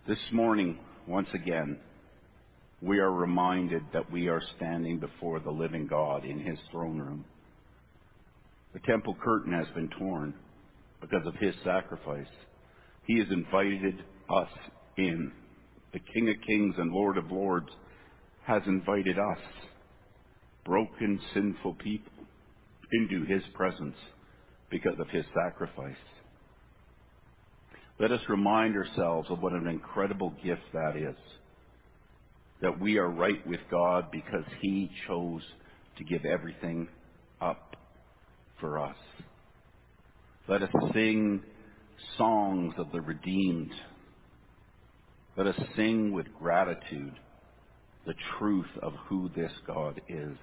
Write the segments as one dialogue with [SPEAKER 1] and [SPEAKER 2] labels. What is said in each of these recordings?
[SPEAKER 1] This morning, once again, we are reminded that we are standing before the living God in His throne room. The temple curtain has been torn because of His sacrifice. He has invited us in. The King of Kings and Lord of Lords has invited us, broken, sinful people, into His presence because of His sacrifice. Let us remind ourselves of what an incredible gift that is. That we are right with God because He chose to give everything up for us. Let us sing songs of the redeemed. Let us sing with gratitude the truth of who this God is.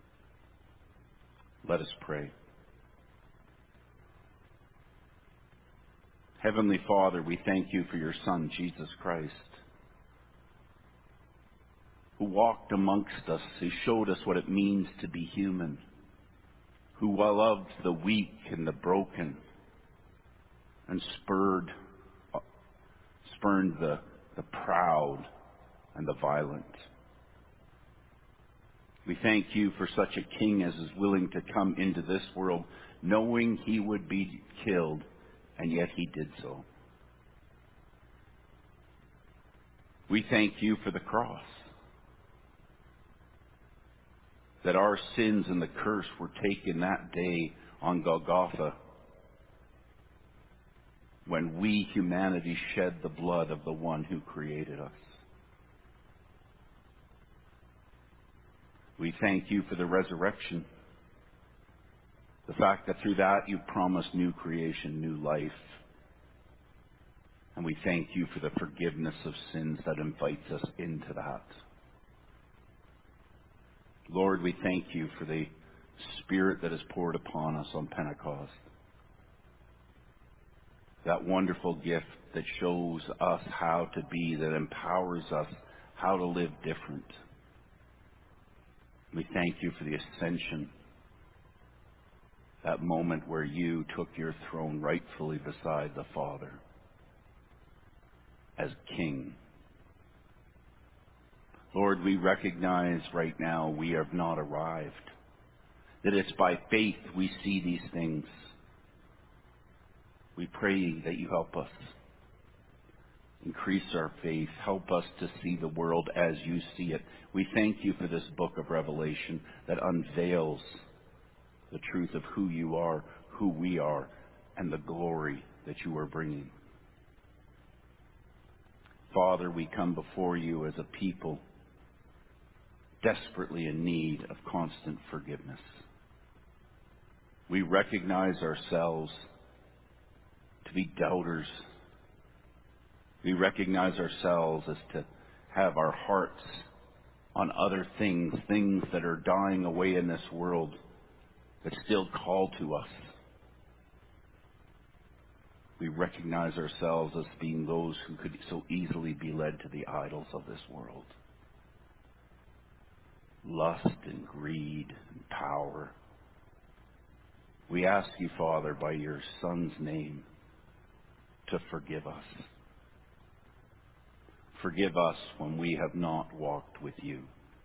[SPEAKER 1] Let us pray. Heavenly Father, we thank You for Your Son, Jesus Christ, who walked amongst us, who showed us what it means to be human, who loved the weak and the broken, and spurned the proud and the violent. We thank You for such a King as is willing to come into this world, knowing He would be killed, and yet He did so. We thank You for the cross, that our sins and the curse were taken that day on Golgotha, when we, humanity, shed the blood of the one who created us. We thank You for the resurrection, the fact that through that You promised new creation, new life. And we thank You for the forgiveness of sins that invites us into that. Lord, we thank You for the Spirit that is poured upon us on Pentecost. That wonderful gift that shows us how to be, that empowers us how to live different. We thank You for the ascension, that moment where You took Your throne rightfully beside the Father as King. Lord, we recognize right now we have not arrived, that it's by faith we see these things. We pray that You help us. Increase our faith. Help us to see the world as You see it. We thank You for this book of Revelation that unveils the truth of who You are, who we are, and the glory that You are bringing. Father, we come before You as a people desperately in need of constant forgiveness. We recognize ourselves to be doubters. We recognize ourselves as to have our hearts on other things, things that are dying away in this world, but still call to us. We recognize ourselves as being those who could so easily be led to the idols of this world. Lust and greed and power. We ask You, Father, by Your Son's name, to forgive us. Forgive us when we have not walked with You.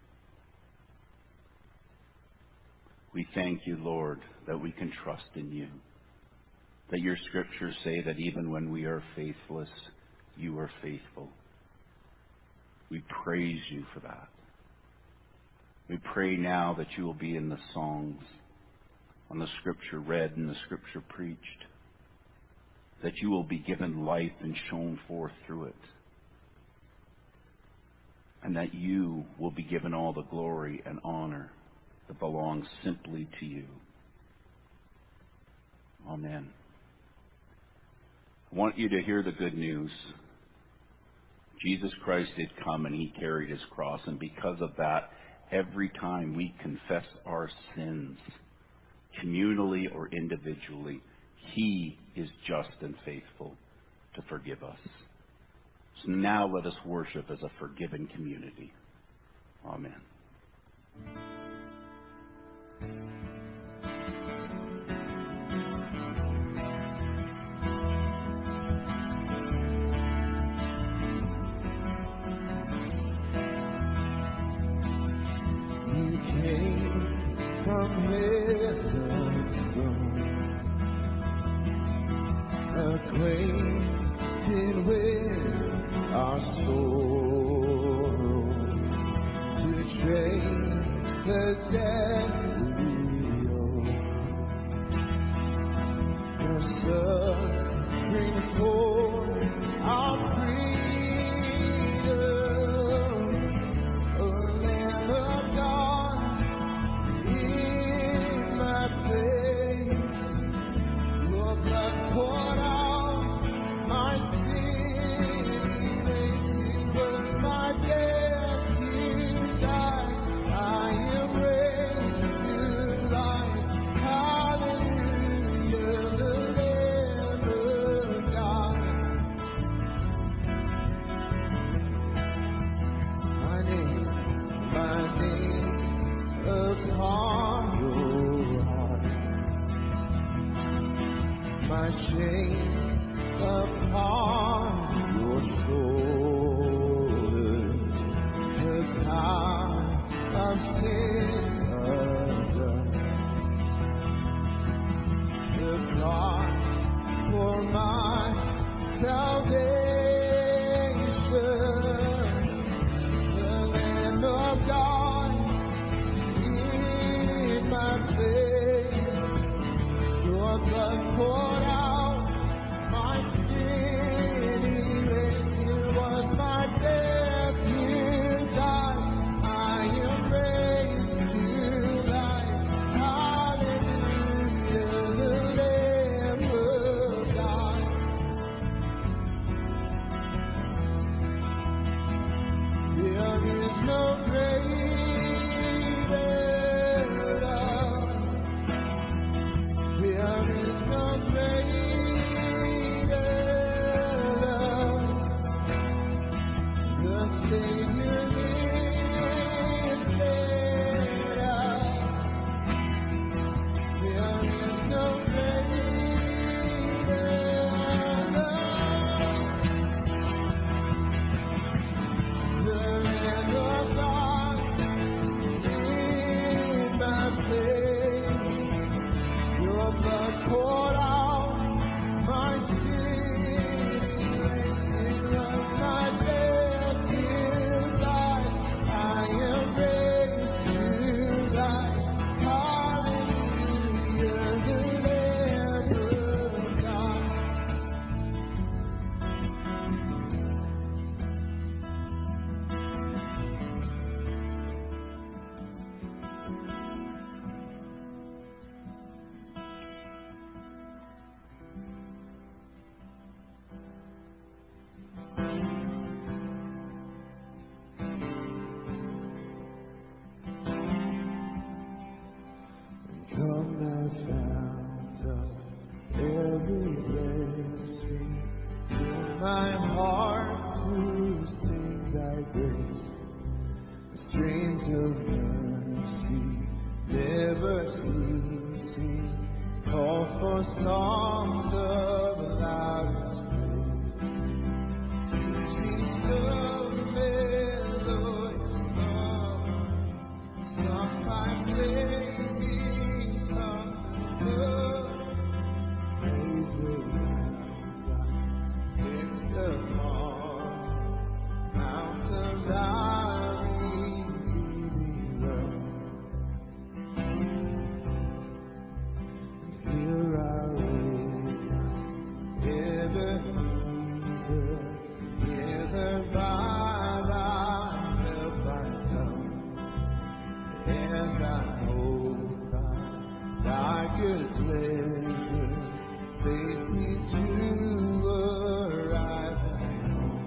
[SPEAKER 1] We thank You, Lord, that we can trust in You. That Your scriptures say that even when we are faithless, You are faithful. We praise You for that. We pray now that You will be in the songs, on the scripture read and the scripture preached, that You will be given life and shown forth through it, and that You will be given all the glory and honor that belongs simply to You. Amen. I want you to hear the good news. Jesus Christ did come and He carried His cross, and because of that, every time we confess our sins, communally or individually, He is just and faithful to forgive us. So now let us worship as a forgiven community. Amen.
[SPEAKER 2] presence throne, acquainted with our sorrow, to trace the death we owe, the suffering for our freedom, a Lamb of God in my place, your blood poured out, my sin erased, but my death you died, I am raised to life, hallelujah, the Lamb of God. My name upon your heart, my shame upon your shoulders, the power of sin undone, the cross for my salvation, the Lamb of God in my place, your blood poured out, my sin erased, it was my death you died, I am raised to life, hallelujah, the Lamb of God. There is no greater love, there is no greater love, the Savior lifted up. There is no greater love, the Lamb of God in my place, your blood poured out, my sin erased, it was my death you died, I am raised to life, hallelujah, the Lamb of God. Come thou fount of every blessing, fill my heart to sing thy grace, the streams of mercy never ceasing, call for songs of loudest praise, teach the melodious song, sung by flaming tongues of love, praise will rise fixed upon Mount of thy redeeming love. Here I live, ever hither by thy help I come, and I hope by thy good pleasure safely to arrive at home.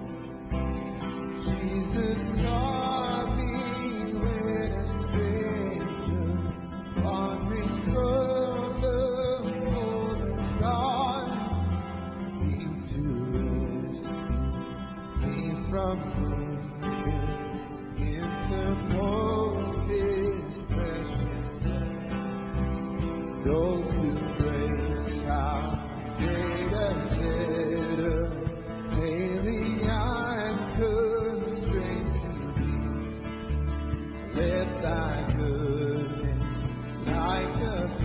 [SPEAKER 2] Jesus taught me when a stranger, wandering from the fold of God, seemed to rescue me from sinking interposed his precious blood. Those who grace how great a debtor daily I'm constrained to be. Let thy goodness like a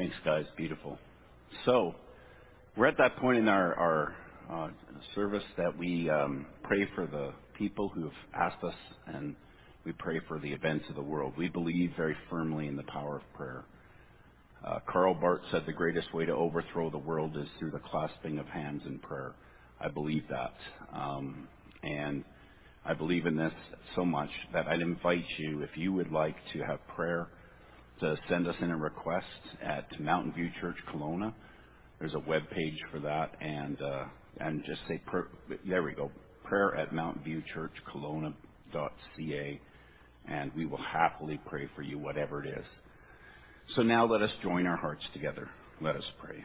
[SPEAKER 1] Thanks, guys. Beautiful. So, we're at that point in our service that we pray for the people who have asked us, and we pray for the events of the world. We believe very firmly in the power of prayer. Karl Barth said the greatest way to overthrow the world is through the clasping of hands in prayer. I believe that. And I believe in this so much that I'd invite you, if you would like to have prayer, to send us in a request at Mountain View Church Kelowna. There's a web page for that, and just say, there we go, prayer at mountainviewchurchkelowna.ca, and we will happily pray for you, whatever it is. So now let us join our hearts together. Let us pray.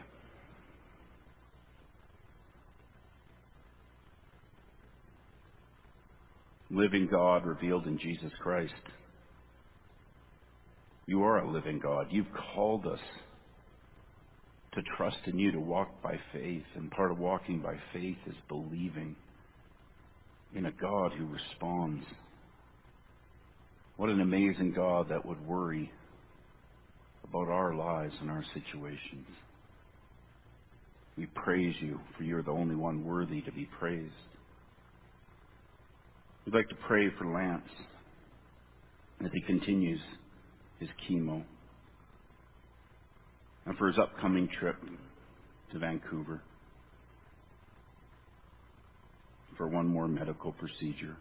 [SPEAKER 1] Living God revealed in Jesus Christ. You are a living God. You've called us to trust in you, to walk by faith. And part of walking by faith is believing in a God who responds. What an amazing God that would worry about our lives and our situations. We praise you, for you're the only one worthy to be praised. We'd like to pray for Lance as he continues his chemo, and for his upcoming trip to Vancouver for one more medical procedure.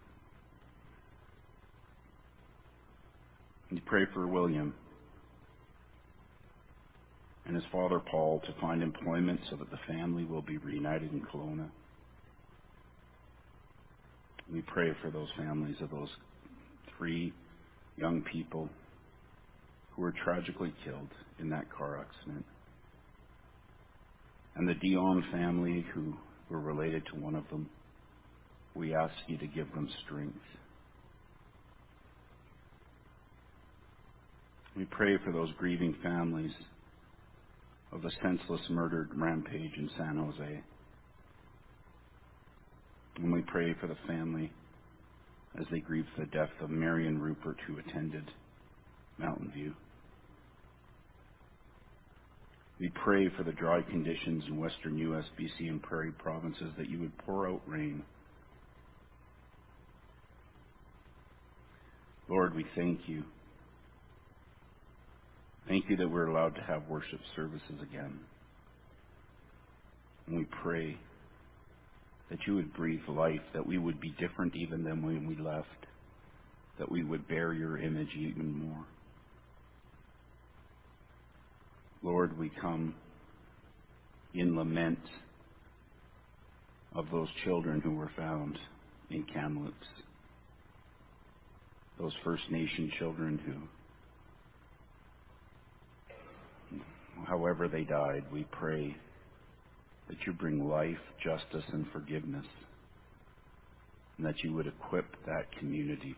[SPEAKER 1] And pray for William and his father Paul to find employment so that the family will be reunited in Kelowna. We pray for those families of those 3 young people who were tragically killed in that car accident, and the Dion family who were related to one of them. We ask you to give them strength. We pray for those grieving families of the senseless murdered rampage in San Jose. And we pray for the family as they grieve the death of Marion Rupert, who attended Mountain View. We pray for the dry conditions in western U.S., BC, and Prairie provinces, that you would pour out rain. Lord, we thank you. Thank you that we're allowed to have worship services again. And we pray that you would breathe life, that we would be different even than when we left, that we would bear your image even more. Lord, we come in lament of those children who were found in Kamloops, those First Nation children who, however they died, we pray that you bring life, justice, and forgiveness, and that you would equip that community.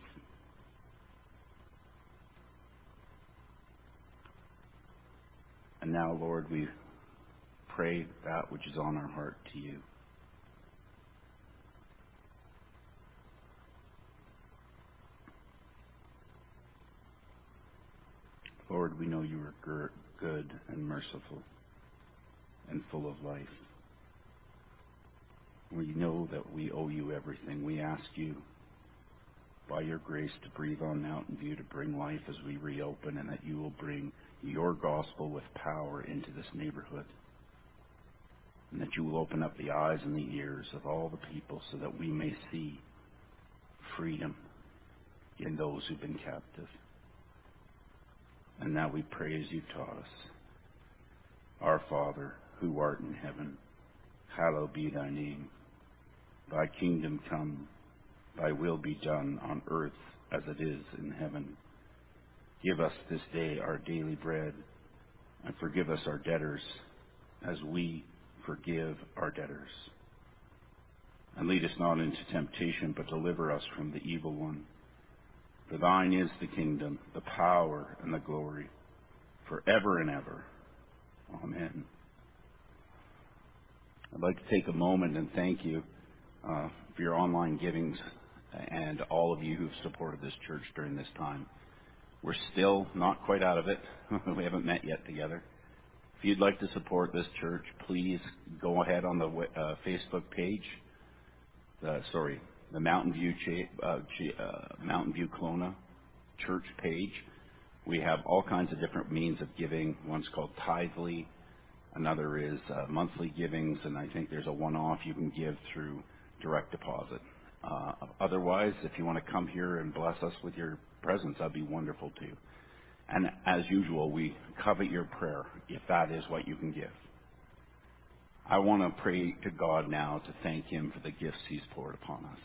[SPEAKER 1] And now, Lord, we pray that which is on our heart to you. Lord, we know you are good and merciful and full of life. We know that we owe you everything. We ask you, by your grace, to breathe on Mountain View, to bring life as we reopen, and that you will bring your gospel with power into this neighborhood, and that you will open up the eyes and the ears of all the people so that we may see freedom in those who've been captive. And now we pray as you taught us. Our Father, who art in heaven, hallowed be thy name. Thy kingdom come, thy will be done on earth as it is in heaven. Give us this day our daily bread, and forgive us our debtors as we forgive our debtors. And lead us not into temptation, but deliver us from the evil one. For thine is the kingdom, the power, and the glory, forever and ever. Amen. I'd like to take a moment and thank you for your online givings and all of you who've supported this church during this time. We're still not quite out of it. We haven't met yet together. If you'd like to support this church, please go ahead on the Facebook page. The Mountain View Kelowna church page. We have all kinds of different means of giving. One's called Tithely, another is monthly givings, and I think there's a one-off you can give through direct deposit. Otherwise, if you want to come here and bless us with your presence, that'd be wonderful too. And as usual, we covet your prayer if that is what you can give. I want to pray to God now to thank Him for the gifts He's poured upon us.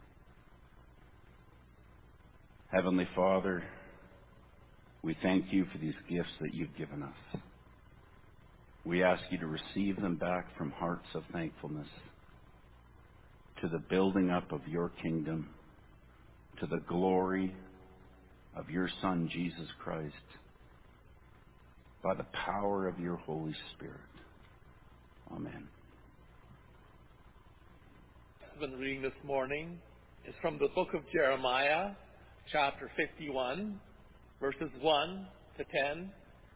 [SPEAKER 1] Heavenly Father, we thank You for these gifts that You've given us. We ask You to receive them back from hearts of thankfulness to the building up of Your kingdom, to the glory of Your Son, Jesus Christ, by the power of Your Holy Spirit. Amen.
[SPEAKER 3] The reading this morning is from the book of Jeremiah, chapter 51, verses 1 to 10.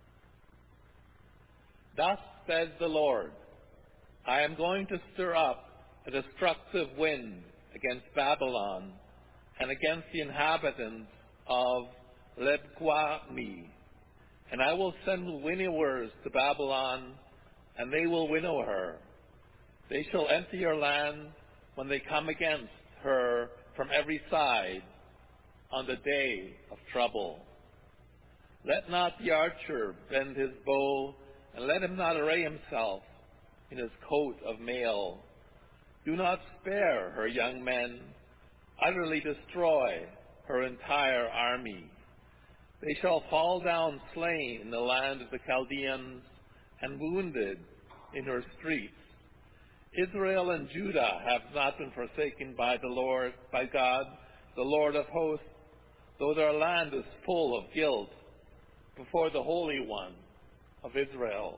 [SPEAKER 3] Thus says the Lord, I am going to stir up a destructive wind against Babylon and against the inhabitants of Lebquami, and I will send winnowers to Babylon, and they will winnow her. They shall enter your land when they come against her from every side on the day of trouble. Let not the archer bend his bow, and let him not array himself in his coat of mail. Do not spare her young men, utterly destroy her entire army. They shall fall down slain in the land of the Chaldeans and wounded in her streets. Israel and Judah have not been forsaken by the Lord, by God, the Lord of hosts, though their land is full of guilt before the Holy One of Israel.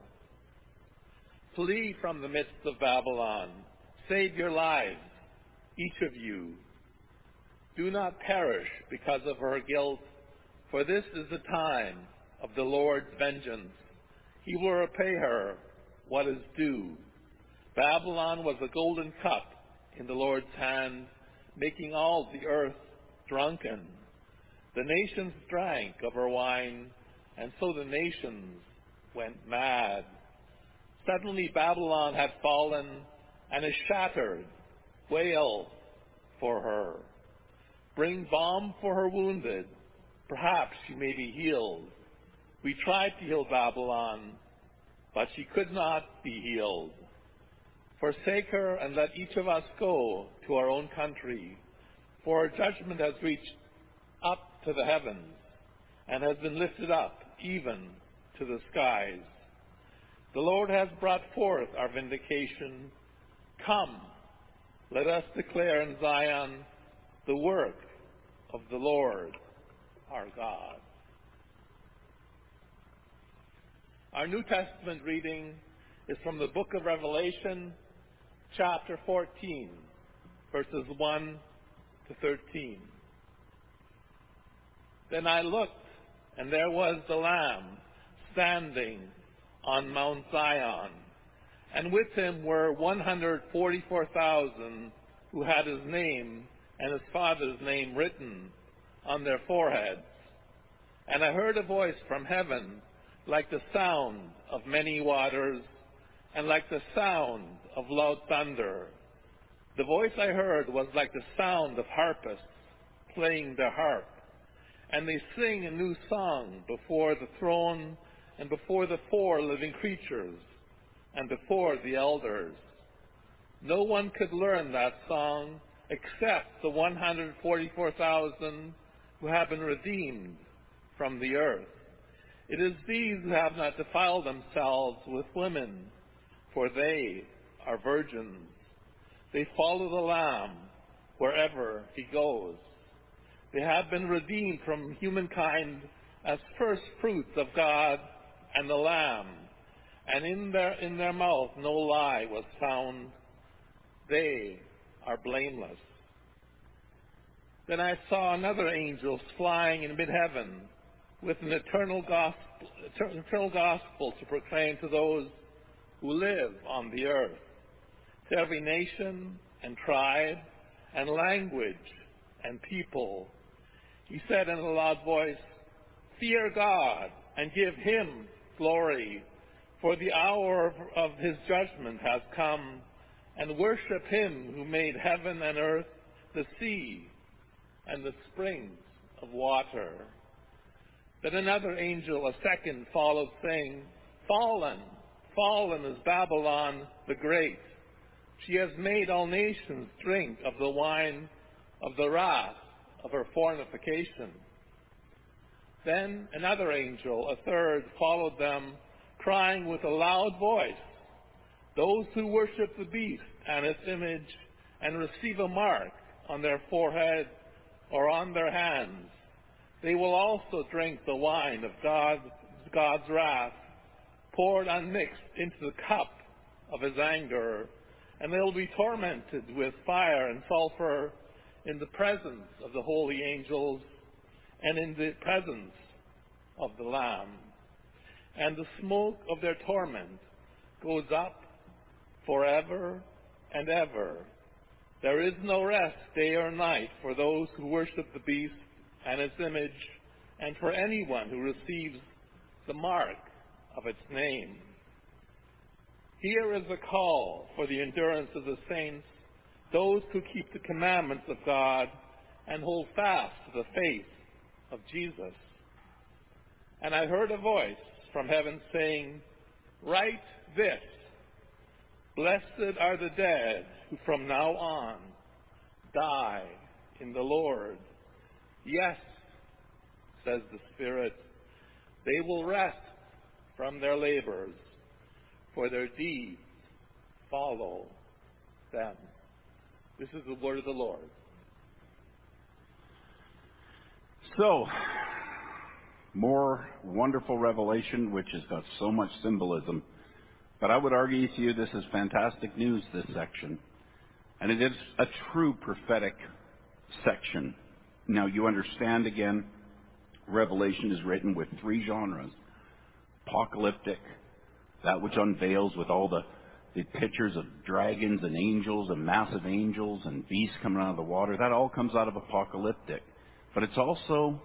[SPEAKER 3] Flee from the midst of Babylon. Save your lives, each of you. Do not perish because of her guilt, for this is the time of the Lord's vengeance. He will repay her what is due. Babylon was a golden cup in the Lord's hand, making all the earth drunken. The nations drank of her wine, and so the nations went mad. Suddenly Babylon had fallen and is shattered. Wail for her. Bring balm for her wounded. Perhaps she may be healed. We tried to heal Babylon, but she could not be healed. Forsake her and let each of us go to our own country, for her judgment has reached up to the heavens and has been lifted up even to the skies. The Lord has brought forth our vindication. Come, let us declare in Zion the work of the Lord our God. Our New Testament reading is from the book of Revelation, chapter 14, verses 1 to 13. Then I looked, and there was the Lamb standing on Mount Zion, and with him were 144,000 who had his name and his father's name written on their foreheads. And I heard a voice from heaven like the sound of many waters and like the sound of loud thunder. The voice I heard was like the sound of harpists playing their harp. And they sing a new song before the throne and before the 4 living creatures and before the elders. No one could learn that song except the 144,000 who have been redeemed from the earth. It is these who have not defiled themselves with women, for they are virgins. They follow the Lamb wherever he goes. They have been redeemed from humankind as first fruits of God and the Lamb, and in their mouth no lie was found. They are blameless. Then I saw another angel flying in mid-heaven, with an eternal gospel to proclaim to those who live on the earth, to every nation and tribe and language and people. He said in a loud voice, "Fear God and give him glory, for the hour of his judgment has come, and worship him who made heaven and earth, the sea, and the springs of water." Then another angel, a second, followed, saying, "Fallen, fallen is Babylon the Great. She has made all nations drink of the wine of the wrath of her fornication." Then another angel, a third, followed them, crying with a loud voice, "Those who worship the beast and its image and receive a mark on their forehead or on their hands, they will also drink the wine of God's wrath, poured unmixed into the cup of his anger, and they will be tormented with fire and sulfur in the presence of the holy angels and in the presence of the Lamb. And the smoke of their torment goes up forever and ever. There is no rest day or night for those who worship the beast and its image, and for anyone who receives the mark of its name. Here is a call for the endurance of the saints, those who keep the commandments of God and hold fast to the faith of Jesus. And I heard a voice from heaven saying, "Write this, blessed are the dead who from now on die in the Lord. Yes, says the Spirit, they will rest from their labors, for their deeds follow them." This is the word of the Lord.
[SPEAKER 1] So, more wonderful revelation, which has got so much symbolism. But I would argue to you this is fantastic news, this section. And it is a true prophetic section. Now, you understand again, Revelation is written with three genres. Apocalyptic, that which unveils with all the pictures of dragons and angels and massive angels and beasts coming out of the water. That all comes out of apocalyptic. But it's also,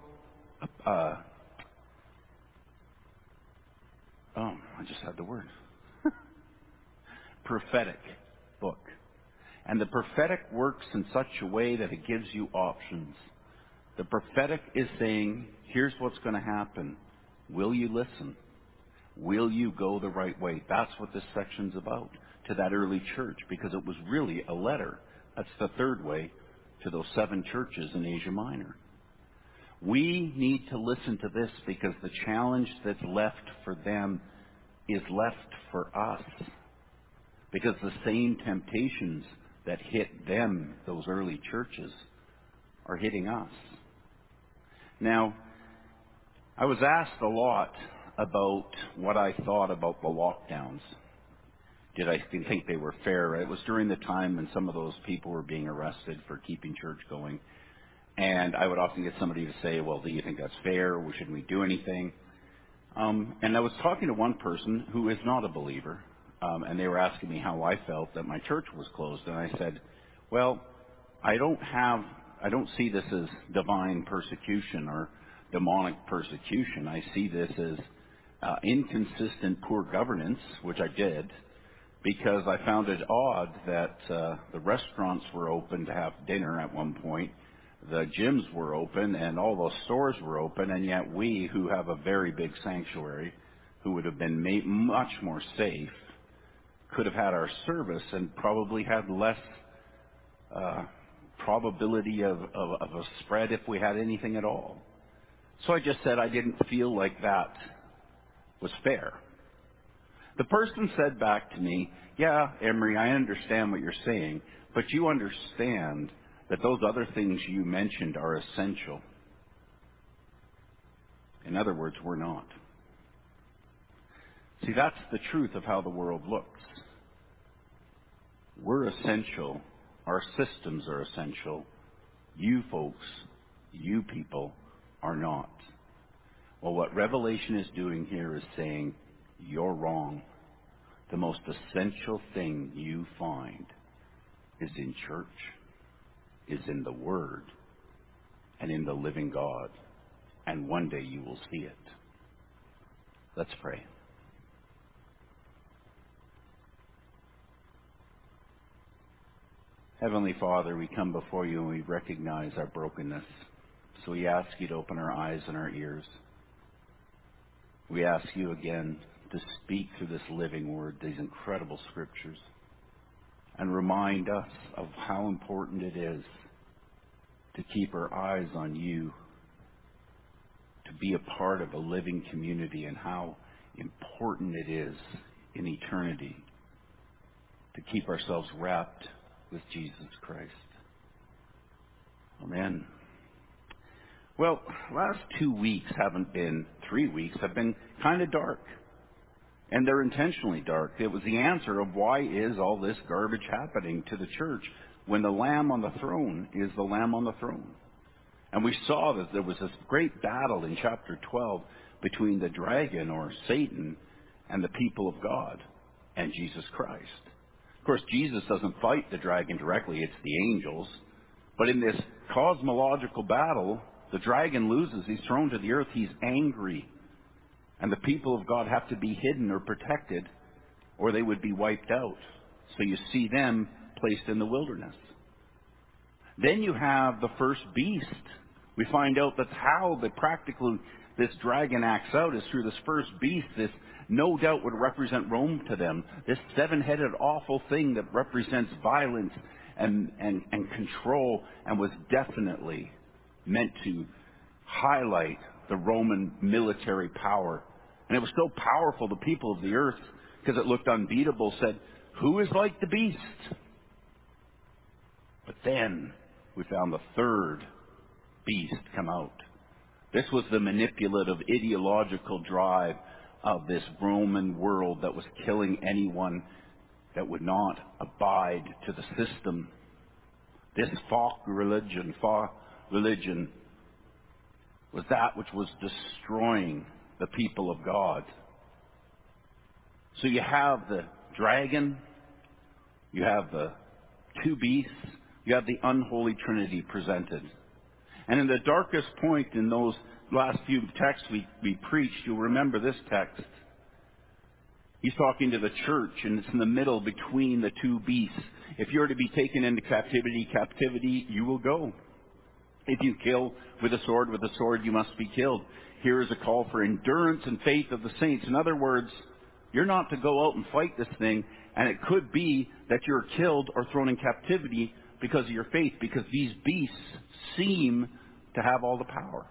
[SPEAKER 1] I just had the word. Prophetic book. And the prophetic works in such a way that it gives you options. The prophetic is saying, here's what's going to happen. Will you listen? Will you go the right way? That's what this section's about to that early church, because it was really a letter. That's the third way, to those 7 churches in Asia Minor. We need to listen to this because the challenge that's left for them is left for us. Because the same temptations that hit them, those early churches, are hitting us. Now, I was asked a lot about what I thought about the lockdowns. Did I think they were fair? It was during the time when some of those people were being arrested for keeping church going. And I would often get somebody to say, well, do you think that's fair? Or shouldn't we do anything? And I was talking to one person who is not a believer. And they were asking me how I felt that my church was closed. And I said, well, I don't see this as divine persecution or demonic persecution. I see this as inconsistent poor governance, which I did, because I found it odd that the restaurants were open to have dinner at one point, the gyms were open, and all those stores were open, and yet we, who have a very big sanctuary, who would have been made much more safe, could have had our service and probably had less probability of a spread if we had anything at all. So I just said I didn't feel like that was fair. The person said back to me, yeah, Emery, I understand what you're saying, but you understand that those other things you mentioned are essential. In other words, we're not. See, that's the truth of how the world looks. We're essential. Our systems are essential. You folks, you people, are not. Well, what Revelation is doing here is saying, you're wrong. The most essential thing you find is in church, is in the Word, and in the living God. And one day you will see it. Let's pray. Heavenly Father, we come before you and we recognize our brokenness. So we ask you to open our eyes and our ears. We ask you again to speak through this living word, these incredible scriptures, and remind us of how important it is to keep our eyes on you, to be a part of a living community, and how important it is in eternity to keep ourselves wrapped with Jesus Christ. Amen. Well, last 2 weeks haven't been 3 weeks, have been kind of dark. And they're intentionally dark. It was the answer of why is all this garbage happening to the church when the Lamb on the throne is the Lamb on the throne. And we saw that there was this great battle in chapter 12 between the dragon, or Satan, and the people of God and Jesus Christ. Of course, Jesus doesn't fight the dragon directly, it's the angels. But in this cosmological battle, the dragon loses, he's thrown to the earth, he's angry. And the people of God have to be hidden or protected, or they would be wiped out. So you see them placed in the wilderness. Then you have the first beast. We find out that's how this dragon acts out, is through this first beast. This no doubt would represent Rome to them. This seven-headed awful thing that represents violence and control, and was definitely meant to highlight the Roman military power. And it was so powerful, the people of the earth, because it looked unbeatable, said, who is like the beast? But then we found the third beast come out. This was the manipulative, ideological drive of this Roman world that was killing anyone that would not abide to the system. This folk religion was that which was destroying the people of God. So you have the dragon, you have the two beasts, you have the unholy trinity presented. And in the darkest point in those last few texts we preached, you'll remember this text. He's talking to the church, and it's in the middle between the two beasts. If you're to be taken into captivity you will go. If you kill with a sword you must be killed. Here is a call for endurance and faith of the saints. In other words, you're not to go out and fight this thing, and it could be that you're killed or thrown in captivity because of your faith, because these beasts seem to have all the power.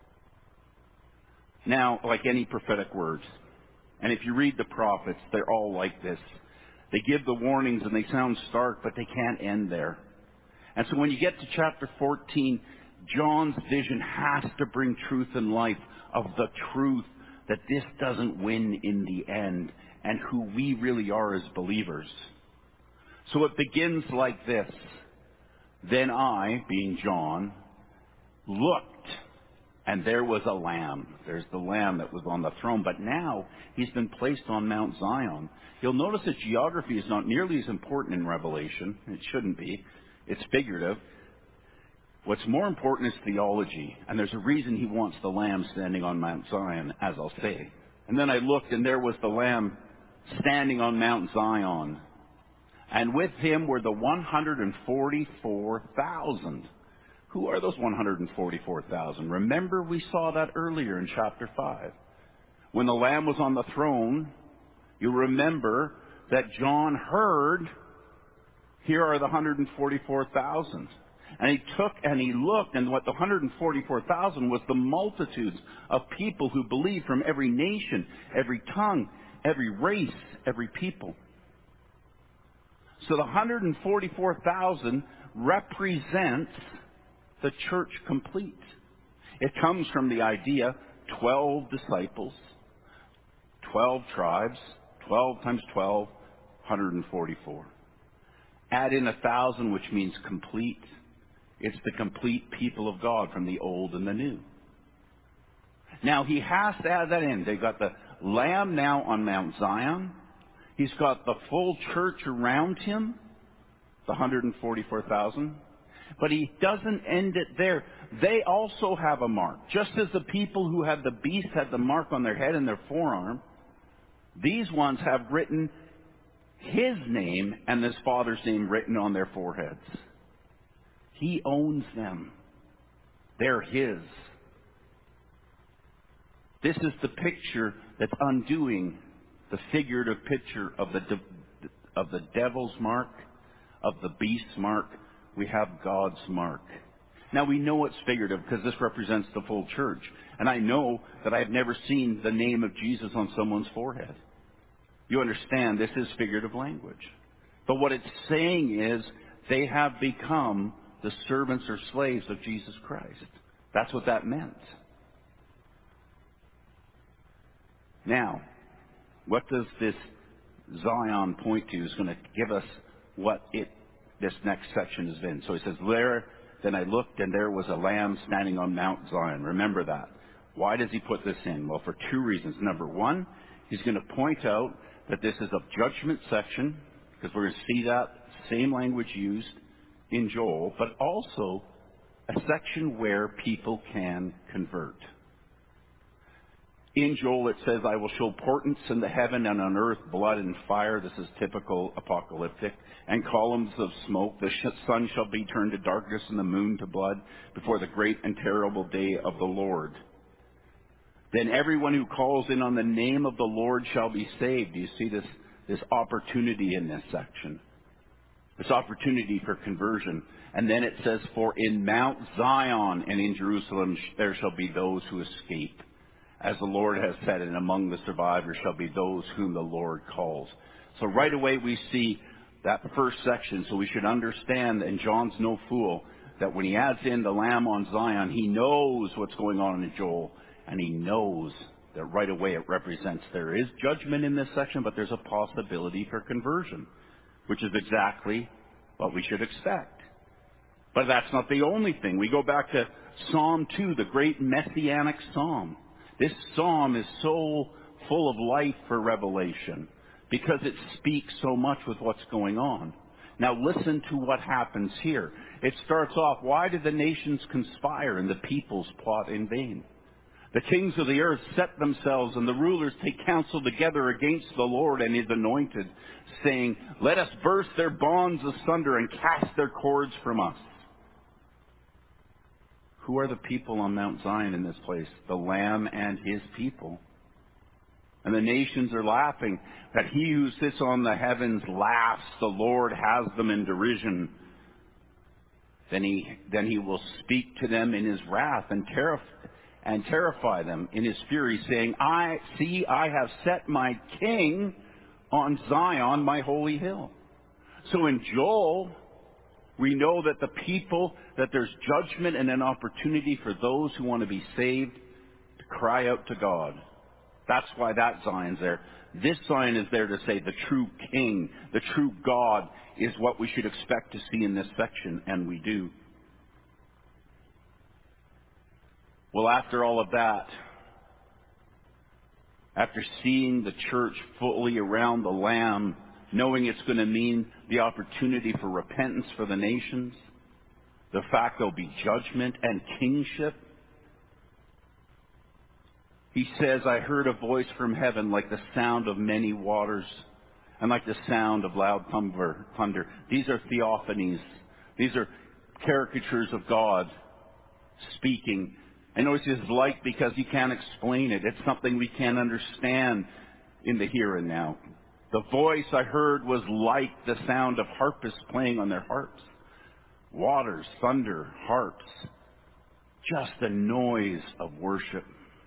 [SPEAKER 1] Now, like any prophetic words, and if you read the prophets, they're all like this. They give the warnings and they sound stark, but they can't end there. And so when you get to chapter 14, John's vision has to bring truth and life of the truth that this doesn't win in the end, and who we really are as believers. So it begins like this. Then I, being John, looked, and there was a lamb. There's the lamb that was on the throne, but now he's been placed on Mount Zion. You'll notice that geography is not nearly as important in Revelation. It shouldn't be. It's figurative. What's more important is theology, and there's a reason he wants the lamb standing on Mount Zion, as I'll say. And then I looked, and there was the lamb standing on Mount Zion, and with him were the 144,000. Who are those 144,000? Remember, we saw that earlier in chapter 5. When the Lamb was on the throne, you remember that John heard, here are the 144,000. And he took and he looked, and what the 144,000 was the multitudes of people who believed from every nation, every tongue, every race, every people. So the 144,000 represents the church complete. It comes from the idea 12 disciples, 12 tribes, 12 times 12, 144. Add in 1,000, which means complete. It's the complete people of God from the old and the new. Now he has to add that in. They've got the Lamb now on Mount Zion. He's got the full church around him, the 144,000. But he doesn't end it there. They also have a mark. Just as the people who had the beast had the mark on their head and their forearm, these ones have written his name and his Father's name written on their foreheads. He owns them. They're his. This is the picture that's undoing the figurative picture of the devil's mark, of the beast's mark. We have God's mark. Now we know it's figurative because this represents the full church. And I know that I've never seen the name of Jesus on someone's forehead. You understand, this is figurative language. But what it's saying is they have become the servants or slaves of Jesus Christ. That's what that meant. Now, what does this Zion point to? Is going to give us what this next section has been. So he says, then I looked and there was a lamb standing on Mount Zion. Remember that. Why does he put this in? Well, for two reasons. Number one, he's going to point out that this is a judgment section, because we're going to see that same language used in Joel, but also a section where people can convert. In Joel it says, I will show portents in the heaven and on earth, blood and fire. This is typical apocalyptic. And columns of smoke. The sun shall be turned to darkness and the moon to blood before the great and terrible day of the Lord. Then everyone who calls in on the name of the Lord shall be saved. Do you see this opportunity in this section? This opportunity for conversion. And then it says, for in Mount Zion and in Jerusalem there shall be those who escape. As the Lord has said, and among the survivors shall be those whom the Lord calls. So right away we see that first section. So we should understand, and John's no fool, that when he adds in the Lamb on Zion, he knows what's going on in Joel. And he knows that right away it represents there is judgment in this section, but there's a possibility for conversion, which is exactly what we should expect. But that's not the only thing. We go back to Psalm 2, the great messianic psalm. This psalm is so full of life for revelation because it speaks so much with what's going on. Now listen to what happens here. It starts off, why did the nations conspire and the peoples plot in vain? The kings of the earth set themselves and the rulers take counsel together against the Lord and his anointed, saying, let us burst their bonds asunder and cast their cords from us. Who are the people on Mount Zion in this place? The Lamb and his people. And the nations are laughing that he who sits on the heavens laughs. The Lord has them in derision. Then he will speak to them in his wrath and terrify them in his fury, saying, I have set my king on Zion, my holy hill. So in Joel, we know that that there's judgment and an opportunity for those who want to be saved to cry out to God. That's why that Zion's there. This Zion is there to say the true King, the true God is what we should expect to see in this section, and we do. Well, after all of that, after seeing the church fully around the Lamb, knowing it's going to mean the opportunity for repentance for the nations, the fact there'll be judgment and kingship, he says, I heard a voice from heaven like the sound of many waters and like the sound of loud thunder. These are theophanies. These are caricatures of God speaking. I know it's just like because you can't explain it. It's something we can't understand in the here and now. The voice I heard was like the sound of harpists playing on their harps. Waters, thunder, harps. Just the noise of worship.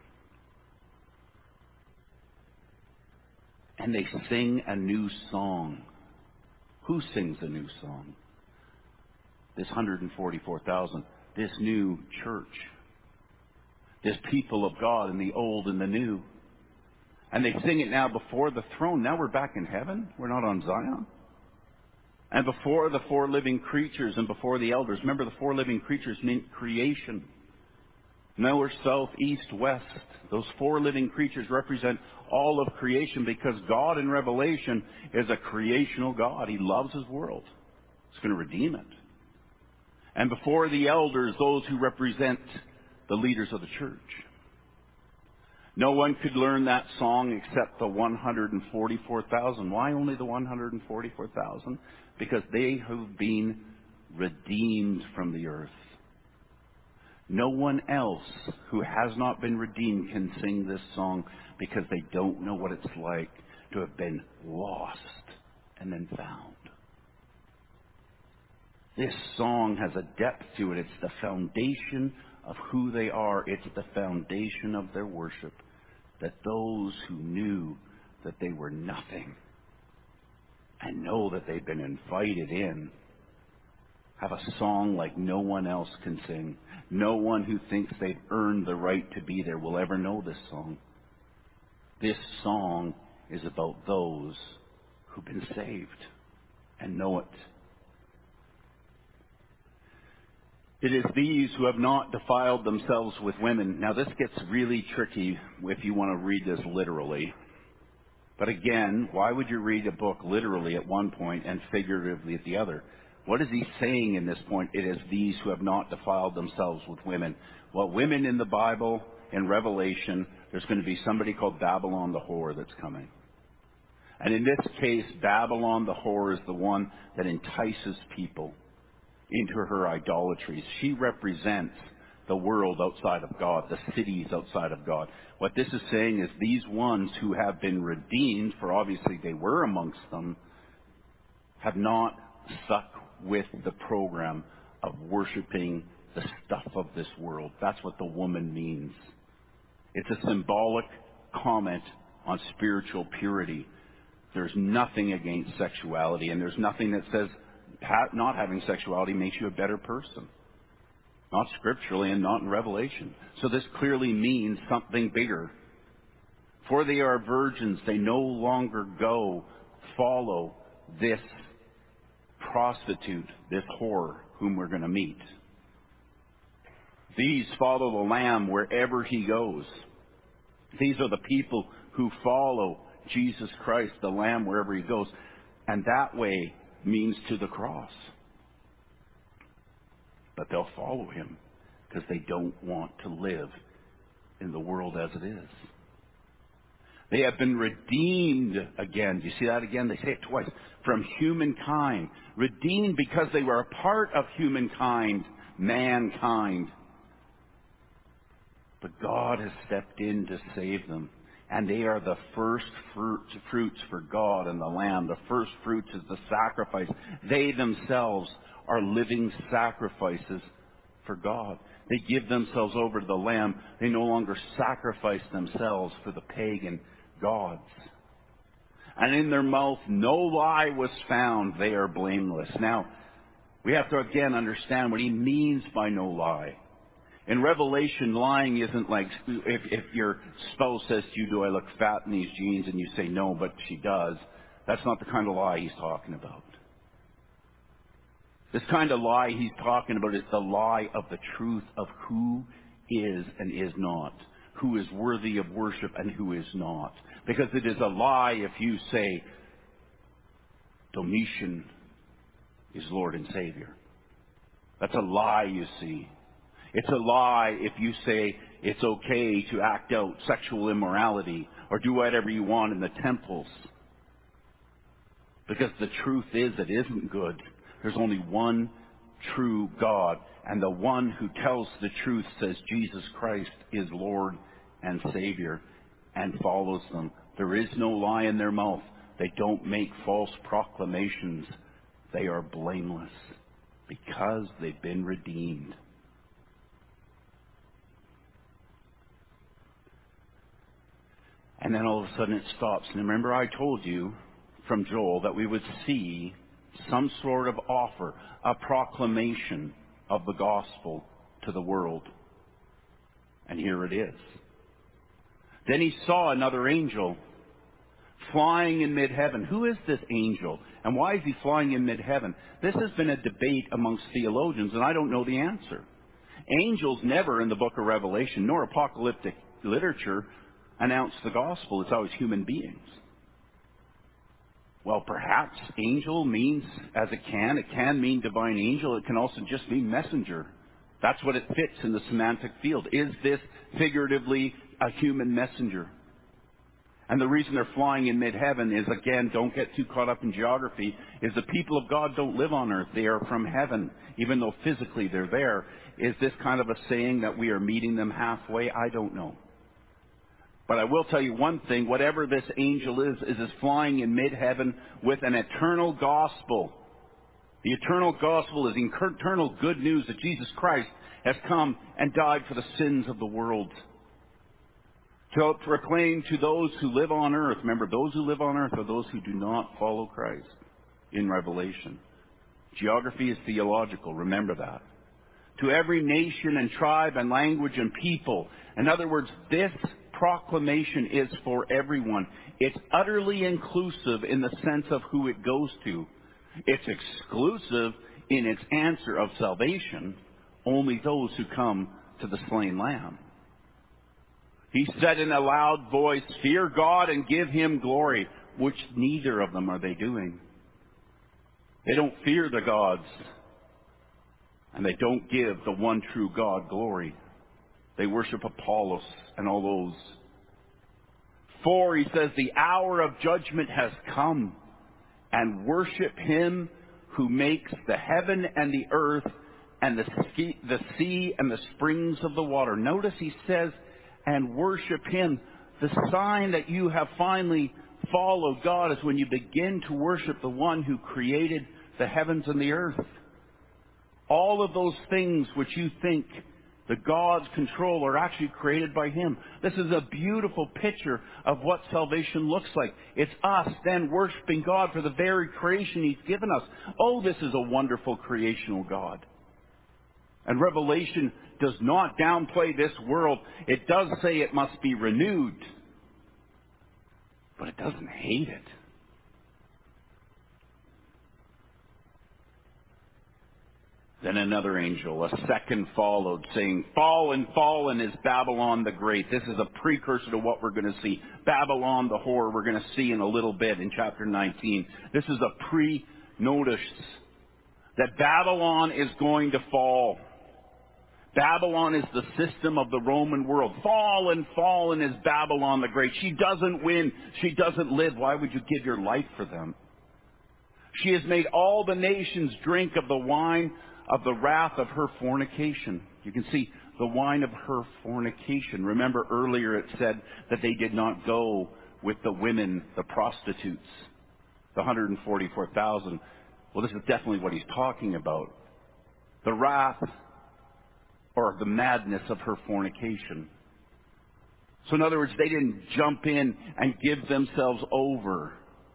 [SPEAKER 1] And they sing a new song. Who sings a new song? This 144,000. This new church. This people of God in the old and the new. And they sing it now before the throne. Now we're back in heaven. We're not on Zion. And before the four living creatures and before the elders. Remember, the four living creatures meant creation. North, south, east, west. Those four living creatures represent all of creation because God in Revelation is a creational God. He loves His world. He's going to redeem it. And before the elders, those who represent the leaders of the church. No one could learn that song except the 144,000. Why only the 144,000? Because they have been redeemed from the earth. No one else who has not been redeemed can sing this song because they don't know what it's like to have been lost and then found. This song has a depth to it. It's the foundation of who they are. It's the foundation of their worship. That those who knew that they were nothing and know that they've been invited in have a song like no one else can sing. No one who thinks they've earned the right to be there will ever know this song. This song is about those who've been saved and know it. It is these who have not defiled themselves with women. Now this gets really tricky if you want to read this literally. But again, why would you read a book literally at one point and figuratively at the other? What is he saying in this point? It is these who have not defiled themselves with women. Well, women in the Bible, in Revelation, there's going to be somebody called Babylon the whore that's coming. And in this case, Babylon the whore is the one that entices people into her idolatries. She represents the world outside of God, the cities outside of God. What this is saying is these ones who have been redeemed, for obviously they were amongst them, have not stuck with the program of worshiping the stuff of this world. That's what the woman means. It's a symbolic comment on spiritual purity. There's nothing against sexuality, and there's nothing that says not having sexuality makes you a better person. Not scripturally and not in Revelation. So this clearly means something bigger. For they are virgins, they no longer follow this prostitute, this whore whom we're going to meet. These follow the Lamb wherever He goes. These are the people who follow Jesus Christ, the Lamb, wherever He goes. And that way means to the cross. But they'll follow Him because they don't want to live in the world as it is. They have been redeemed again. Do you see that again? They say it twice. From humankind. Redeemed because they were a part of humankind, mankind. But God has stepped in to save them. And they are the first fruits for God and the Lamb. The first fruits is the sacrifice. They themselves are living sacrifices for God. They give themselves over to the Lamb. They no longer sacrifice themselves for the pagan gods. And in their mouth no lie was found. They are blameless. Now, we have to again understand what he means by no lie. In Revelation, lying isn't like if your spouse says to you, do I look fat in these jeans? And you say no, but she does. That's not the kind of lie he's talking about. This kind of lie he's talking about is the lie of the truth of who is and is not. Who is worthy of worship and who is not. Because it is a lie if you say Domitian is Lord and Savior. That's a lie, you see. It's a lie if you say it's okay to act out sexual immorality or do whatever you want in the temples. Because the truth is it isn't good. There's only one true God. And the one who tells the truth says Jesus Christ is Lord and Savior and follows them. There is no lie in their mouth. They don't make false proclamations. They are blameless because they've been redeemed. And then all of a sudden it stops. And remember I told you from Joel that we would see some sort of offer, a proclamation of the gospel to the world. And here it is. Then he saw another angel flying in mid-heaven. Who is this angel? And why is he flying in mid-heaven? This has been a debate amongst theologians, and I don't know the answer. Angels never in the book of Revelation, nor apocalyptic literature, announce the gospel. It's always human beings. Well, perhaps angel means, as it can mean divine angel. It can also just mean messenger. That's what it fits in the semantic field. Is this figuratively a human messenger? And the reason they're flying in mid-heaven is, again, don't get too caught up in geography, is the people of God don't live on earth. They are from heaven, even though physically they're there. Is this kind of a saying that we are meeting them halfway? I don't know. But I will tell you one thing, whatever this angel is flying in mid-heaven with an eternal gospel. The eternal gospel is eternal good news that Jesus Christ has come and died for the sins of the world. To proclaim to those who live on earth, remember, those who live on earth are those who do not follow Christ in Revelation. Geography is theological, remember that. To every nation and tribe and language and people. In other words, this proclamation is for everyone. It's utterly inclusive in the sense of who it goes to. It's exclusive in its answer of salvation, only those who come to the slain Lamb. He said in a loud voice, "Fear God and give Him glory," which neither of them are they doing. They don't fear the gods, and they don't give the one true God glory. They worship Apollos and all those. For, he says, the hour of judgment has come, and worship Him who makes the heaven and the earth and the sea and the springs of the water. Notice he says, and worship Him. The sign that you have finally followed God is when you begin to worship the one who created the heavens and the earth. All of those things which you think the gods control are actually created by Him. This is a beautiful picture of what salvation looks like. It's us then worshiping God for the very creation He's given us. Oh, this is a wonderful creational God. And Revelation does not downplay this world. It does say it must be renewed, but it doesn't hate it. Then another angel, a second followed, saying, "Fallen, fallen is Babylon the Great." This is a precursor to what we're going to see. Babylon the whore we're going to see in a little bit in chapter 19. This is a pre-notice that Babylon is going to fall. Babylon is the system of the Roman world. Fallen, fallen is Babylon the Great. She doesn't win. She doesn't live. Why would you give your life for them? She has made all the nations drink of the wine of the wrath of her fornication. You can see the wine of her fornication. Remember earlier it said that they did not go with the women, the prostitutes, the 144,000. Well, this is definitely what he's talking about. The wrath or the madness of her fornication. So in other words, they didn't jump in and give themselves over.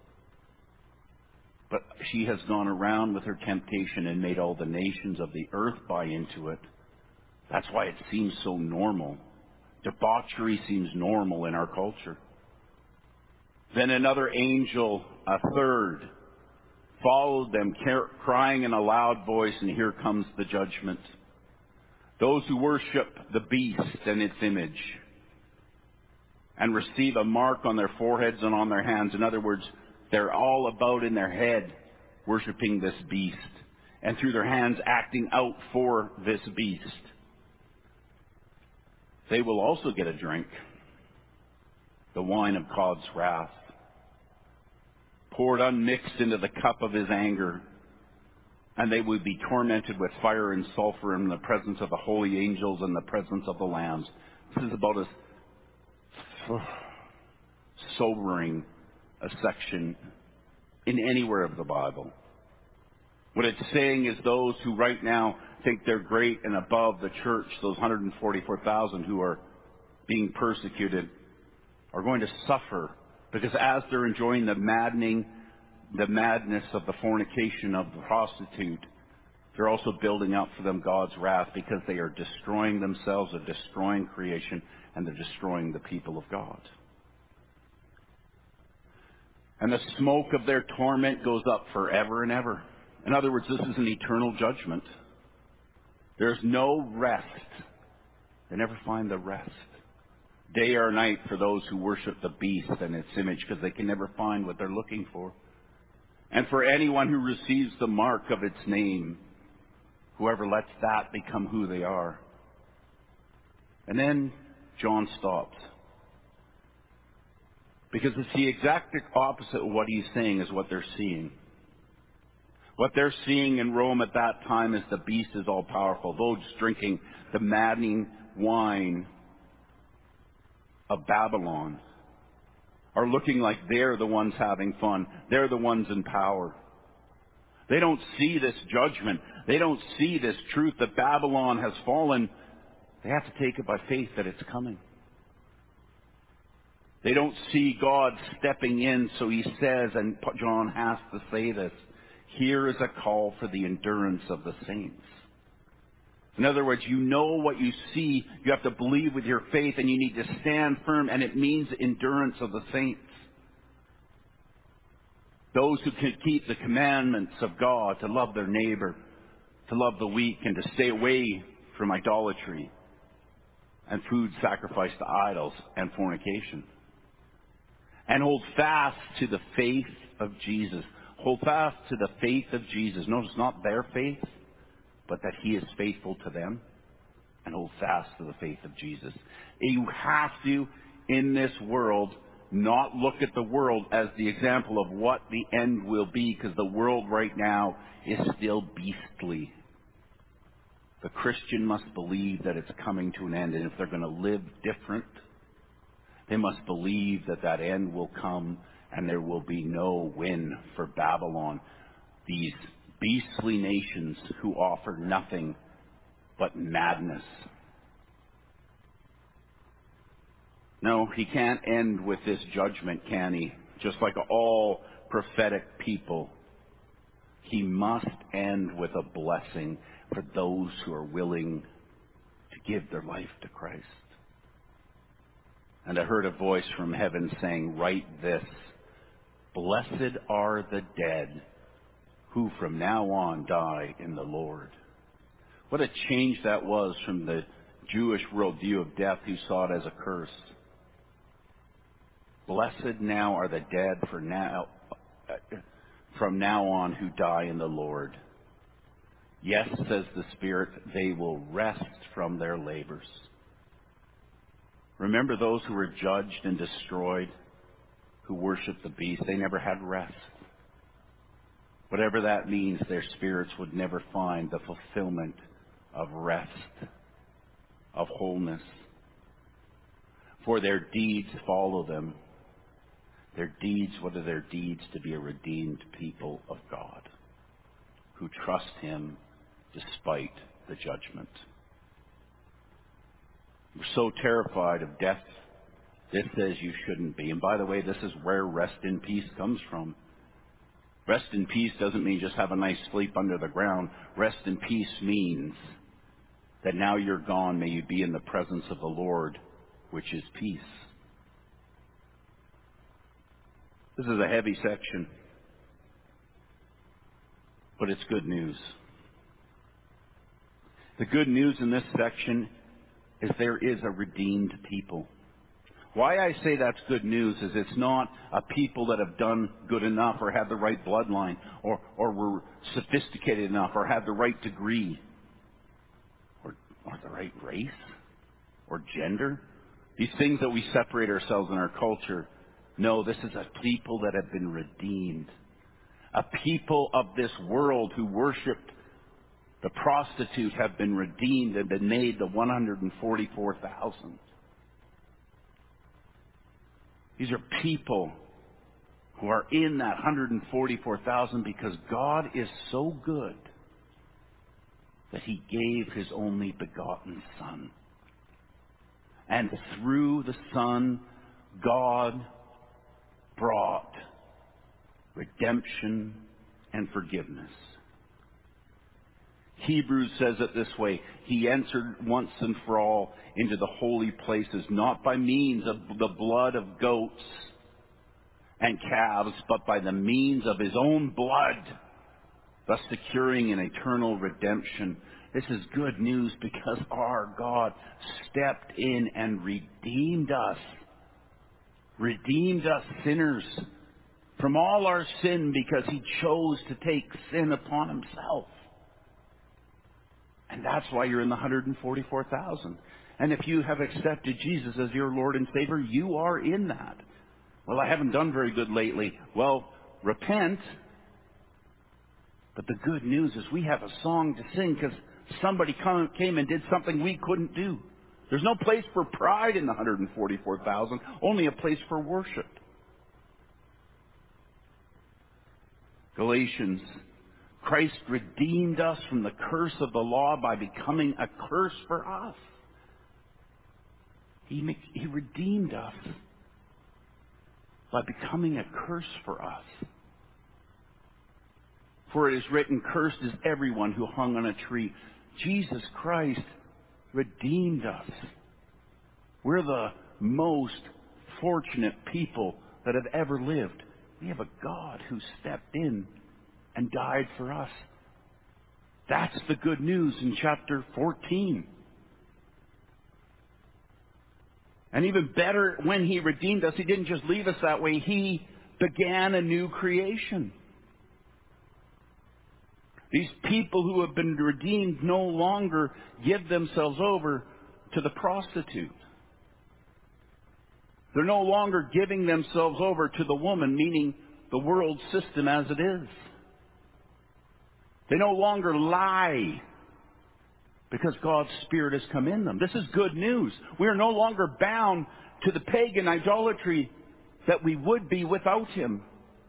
[SPEAKER 1] But she has gone around with her temptation and made all the nations of the earth buy into it. That's why it seems so normal. Debauchery seems normal in our culture. Then another angel, a third, followed them, crying in a loud voice, and here comes the judgment. Those who worship the beast and its image and receive a mark on their foreheads and on their hands. In other words, they're all about in their head worshiping this beast, and through their hands acting out for this beast. They will also get a drink, the wine of God's wrath, poured unmixed into the cup of His anger, and they will be tormented with fire and sulfur in the presence of the holy angels and the presence of the lambs. This is about as sobering a section in anywhere of the Bible. What it's saying is those who right now think they're great and above the church, those 144,000 who are being persecuted, are going to suffer, because as they're enjoying the madness of the fornication of the prostitute, they're also building up for them God's wrath, because they are destroying themselves, they're destroying creation, and they're destroying the people of God. And the smoke of their torment goes up forever and ever. In other words, this is an eternal judgment. There's no rest. They never find the rest. Day or night for those who worship the beast and its image, because they can never find what they're looking for. And for anyone who receives the mark of its name, whoever lets that become who they are. And then John stops. Because it's the exact opposite of what he's saying is what they're seeing. What they're seeing in Rome at that time is the beast is all powerful. Those drinking the maddening wine of Babylon are looking like they're the ones having fun. They're the ones in power. They don't see this judgment. They don't see this truth that Babylon has fallen. They have to take it by faith that it's coming. They don't see God stepping in, so he says, and John has to say this, here is a call for the endurance of the saints. In other words, you know what you see, you have to believe with your faith, and you need to stand firm, and it means endurance of the saints. Those who can keep the commandments of God, to love their neighbor, to love the weak, and to stay away from idolatry and food sacrificed to idols and fornication. And hold fast to the faith of Jesus. Hold fast to the faith of Jesus. Notice not their faith, but that he is faithful to them. And hold fast to the faith of Jesus. You have to, in this world, not look at the world as the example of what the end will be, because the world right now is still beastly. The Christian must believe that it's coming to an end, and if they're going to live different, they must believe that that end will come and there will be no win for Babylon. These beastly nations who offer nothing but madness. No, he can't end with this judgment, can he? Just like all prophetic people. He must end with a blessing for those who are willing to give their life to Christ. And I heard a voice from heaven saying, write this, blessed are the dead who from now on die in the Lord. What a change that was from the Jewish worldview of death who saw it as a curse. Blessed now are the dead from now on who die in the Lord. Yes, says the Spirit, they will rest from their labors. Remember those who were judged and destroyed, who worshiped the beast? They never had rest. Whatever that means, their spirits would never find the fulfillment of rest, of wholeness. For their deeds follow them. Their deeds, what are their deeds? To be a redeemed people of God, who trust him despite the judgment. We're so terrified of death. This says you shouldn't be. And by the way, this is where rest in peace comes from. Rest in peace doesn't mean just have a nice sleep under the ground. Rest in peace means that now you're gone, may you be in the presence of the Lord, which is peace. This is a heavy section, but it's good news. The good news in this section is there is a redeemed people. Why I say that's good news is it's not a people that have done good enough or had the right bloodline or were sophisticated enough or had the right degree or the right race or gender. These things that we separate ourselves in our culture. No, this is a people that have been redeemed. A people of this world who worshipped the prostitute have been redeemed and been made the 144,000. These are people who are in that 144,000 because God is so good that he gave his only begotten Son. And through the Son, God brought redemption and forgiveness. Hebrews says it this way, he entered once and for all into the holy places, not by means of the blood of goats and calves, but by the means of his own blood, thus securing an eternal redemption. This is good news because our God stepped in and redeemed us. Redeemed us sinners from all our sin because He chose to take sin upon Himself. And that's why you're in the 144,000. And if you have accepted Jesus as your Lord and Savior, you are in that. Well, I haven't done very good lately. Well, repent. But the good news is we have a song to sing because somebody came and did something we couldn't do. There's no place for pride in the 144,000, only a place for worship. Galatians, Christ redeemed us from the curse of the law by becoming a curse for us. He redeemed us by becoming a curse for us. For it is written, cursed is everyone who hung on a tree. Jesus Christ redeemed us. We're the most fortunate people that have ever lived. We have a God who stepped in and died for us. That's the good news in chapter 14. And even better, when He redeemed us, He didn't just leave us that way. He began a new creation. These people who have been redeemed no longer give themselves over to the prostitute. They're no longer giving themselves over to the woman, meaning the world system as it is. They no longer lie because God's Spirit has come in them. This is good news. We are no longer bound to the pagan idolatry that we would be without Him.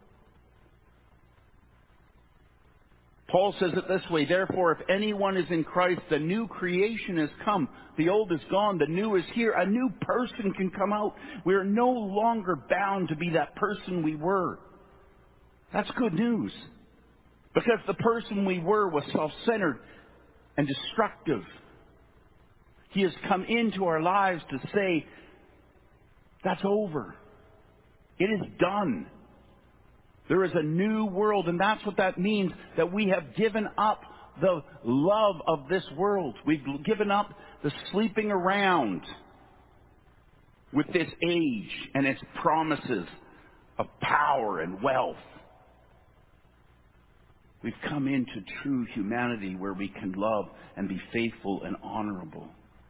[SPEAKER 1] Paul says it this way, therefore, if anyone is in Christ, the new creation has come. The old is gone, the new is here. A new person can come out. We are no longer bound to be that person we were. That's good news. Because the person we were was self-centered and destructive. He has come into our lives to say, that's over. It is done. There is a new world, and that's what that means, that we have given up the love of this world. We've given up the sleeping around with this age and its promises of power and wealth. We've come into true humanity where we can love and be faithful and honorable.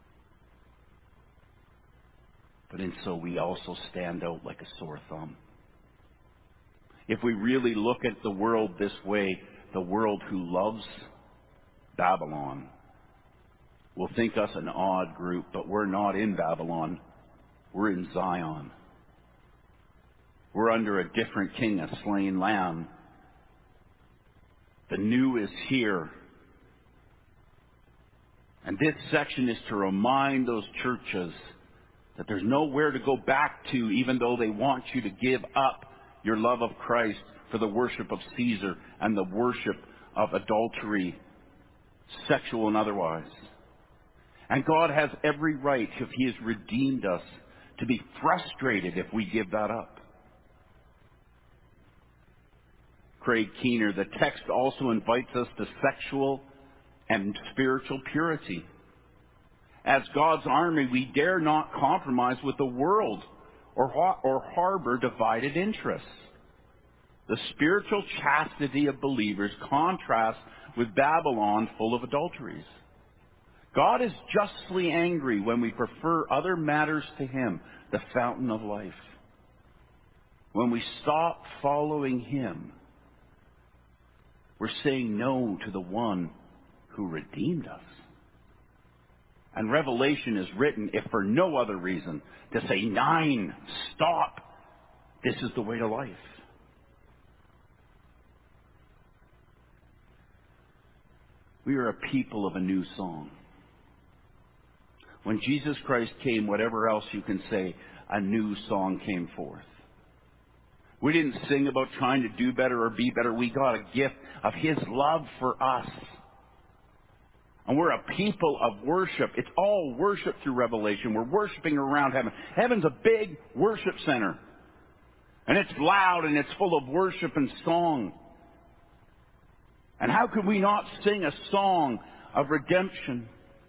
[SPEAKER 1] But in so we also stand out like a sore thumb. If we really look at the world this way, the world who loves Babylon will think us an odd group, but we're not in Babylon. We're in Zion. We're under a different king, a slain lamb. The new is here. And this section is to remind those churches that there's nowhere to go back to, even though they want you to give up your love of Christ for the worship of Caesar and the worship of adultery, sexual and otherwise. And God has every right, if He has redeemed us, to be frustrated if we give that up. Craig Keener, the text also invites us to sexual and spiritual purity. As God's army, we dare not compromise with the world or harbor divided interests. The spiritual chastity of believers contrasts with Babylon full of adulteries. God is justly angry when we prefer other matters to Him, the fountain of life. When we stop following Him, we're saying no to the one who redeemed us. And Revelation is written, if for no other reason, to say, "Nine, stop. This is the way to life." We are a people of a new song. When Jesus Christ came, whatever else you can say, a new song came forth. We didn't sing about trying to do better or be better. We got a gift of His love for us. And we're a people of worship. It's all worship through Revelation. We're worshiping around heaven. Heaven's a big worship center. And it's loud and it's full of worship and song. And how could we not sing a song of redemption.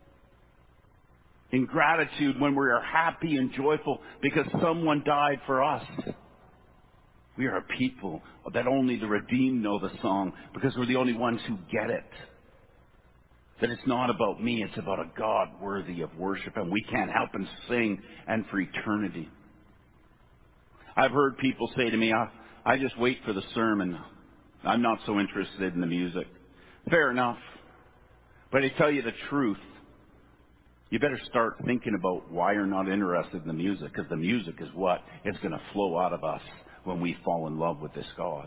[SPEAKER 1] In gratitude when we are happy and joyful because someone died for us. We are a people that only the redeemed know the song because we're the only ones who get it. That it's not about me, it's about a God worthy of worship, and we can't help but sing and for eternity. I've heard people say to me, I just wait for the sermon. I'm not so interested in the music. Fair enough. But I tell you the truth, you better start thinking about why you're not interested in the music, because the music is what is going to flow out of us when we fall in love with this God.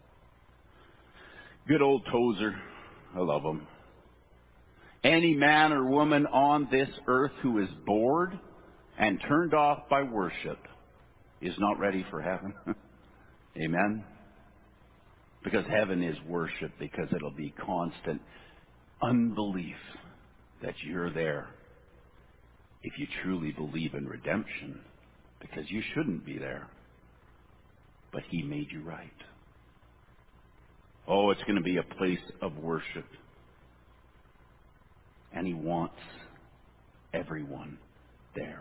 [SPEAKER 1] Good old Tozer. I love him. Any man or woman on this earth who is bored and turned off by worship is not ready for heaven. Amen? Because heaven is worship, because it'll be constant unbelief that you're there. If you truly believe in redemption, because you shouldn't be there, but He made you right. Oh, it's going to be a place of worship. And He wants everyone there.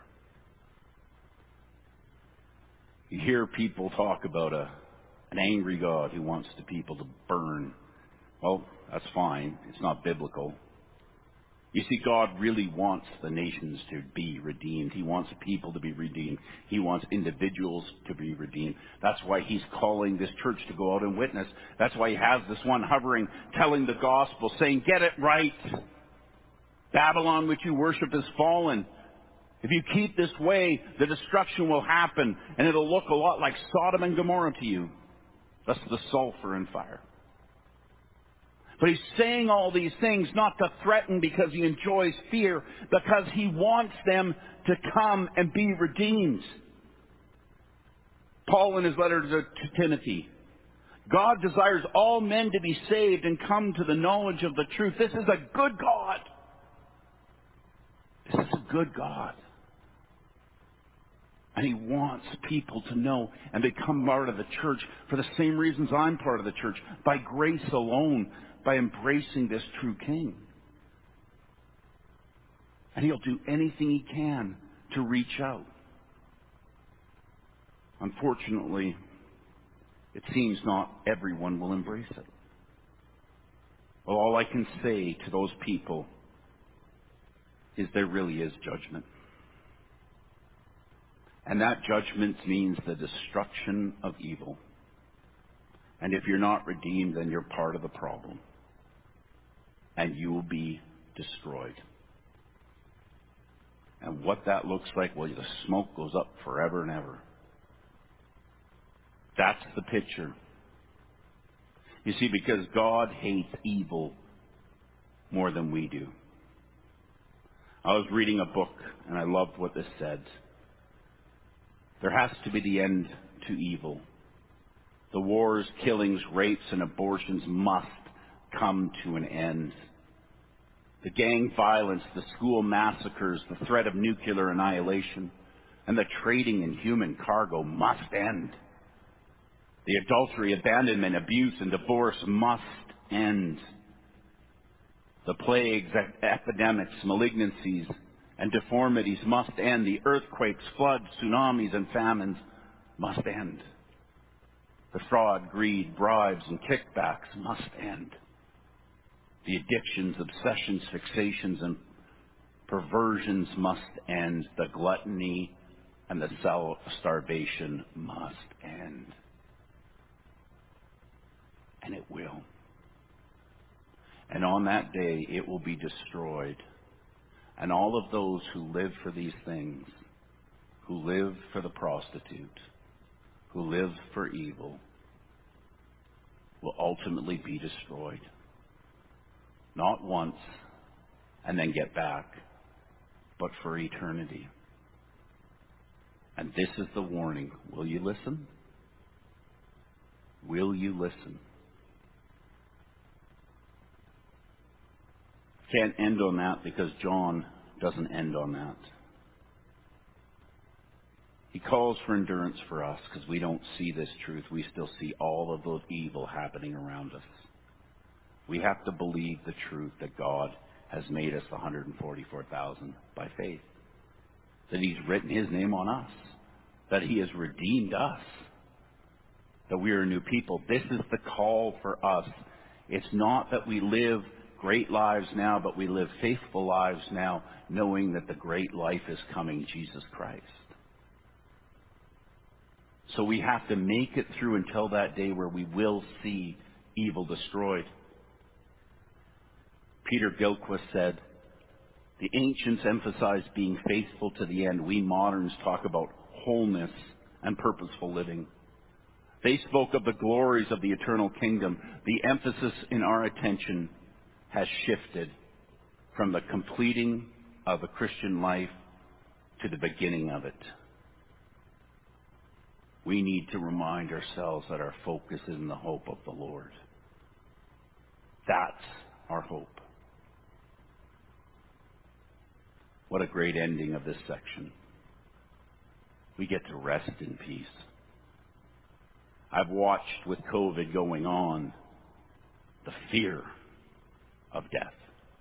[SPEAKER 1] You hear people talk about an angry God who wants the people to burn. Well, that's fine. It's not biblical. You see, God really wants the nations to be redeemed. He wants people to be redeemed. He wants individuals to be redeemed. That's why He's calling this church to go out and witness. That's why He has this one hovering, telling the gospel, saying, get it right. Babylon which you worship is fallen. If you keep this way, the destruction will happen, and it'll look a lot like Sodom and Gomorrah to you. That's the sulfur and fire. But He's saying all these things not to threaten because He enjoys fear, because He wants them to come and be redeemed. Paul in his letter to Timothy, God desires all men to be saved and come to the knowledge of the truth. This is a good God. This is a good God. And He wants people to know and become part of the church for the same reasons I'm part of the church. By grace alone, by embracing this true King. And He'll do anything He can to reach out. Unfortunately, it seems not everyone will embrace it. Well, all I can say to those people is there really is judgment. And that judgment means the destruction of evil. And if you're not redeemed, then you're part of the problem. And you will be destroyed. And what that looks like, well, the smoke goes up forever and ever. That's the picture. You see, because God hates evil more than we do. I was reading a book, and I loved what this said. There has to be the end to evil. The wars, killings, rapes, and abortions must come to an end. The gang violence, the school massacres, the threat of nuclear annihilation, and the trading in human cargo must end. The adultery, abandonment, abuse, and divorce must end. The plagues, epidemics, malignancies, and deformities must end. The earthquakes, floods, tsunamis, and famines must end. The fraud, greed, bribes, and kickbacks must end. The addictions, obsessions, fixations, and perversions must end. The gluttony and the starvation must end. And it will. And on that day, it will be destroyed. And all of those who live for these things, who live for the prostitute, who live for evil, will ultimately be destroyed. Not once and then get back, but for eternity. And this is the warning. Will you listen? Will you listen? Can't end on that because John doesn't end on that. He calls for endurance for us because we don't see this truth. We still see all of those evil happening around us. We have to believe the truth that God has made us the 144,000 by faith. That He's written His name on us. That He has redeemed us. That we are a new people. This is the call for us. It's not that we live great lives now, but we live faithful lives now, knowing that the great life is coming, Jesus Christ. So we have to make it through until that day where we will see evil destroyed. Peter Gilchrist said, the ancients emphasized being faithful to the end. We moderns talk about wholeness and purposeful living. They spoke of the glories of the eternal kingdom. The emphasis in our attention has shifted from the completing of a Christian life to the beginning of it. We need to remind ourselves that our focus is in the hope of the Lord. That's our hope. What a great ending of this section. We get to rest in peace. I've watched with COVID going on the fear of death.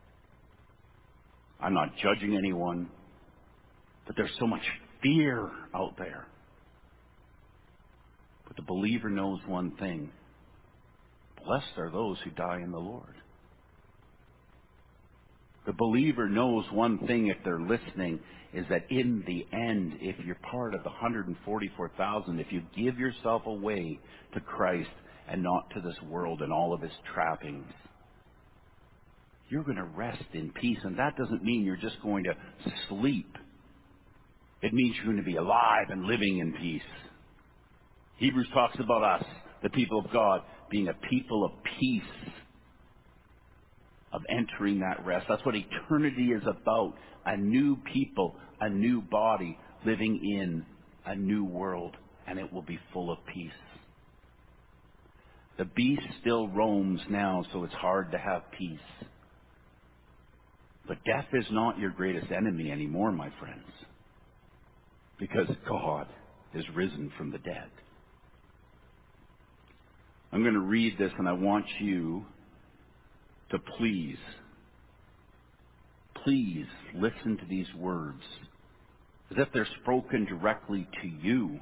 [SPEAKER 1] I'm not judging anyone, but there's so much fear out there. But the believer knows one thing. Blessed are those who die in the Lord. The believer knows one thing, if they're listening, is that in the end, if you're part of the 144,000, if you give yourself away to Christ and not to this world and all of its trappings, you're going to rest in peace. And that doesn't mean you're just going to sleep. It means you're going to be alive and living in peace. Hebrews talks about us, the people of God, being a people of peace, of entering that rest. That's what eternity is about. A new people, a new body, living in a new world, and it will be full of peace. The beast still roams now, so it's hard to have peace. But death is not your greatest enemy anymore, my friends, because God is risen from the dead. I'm going to read this, and I want you to please listen to these words as if they're spoken directly to you.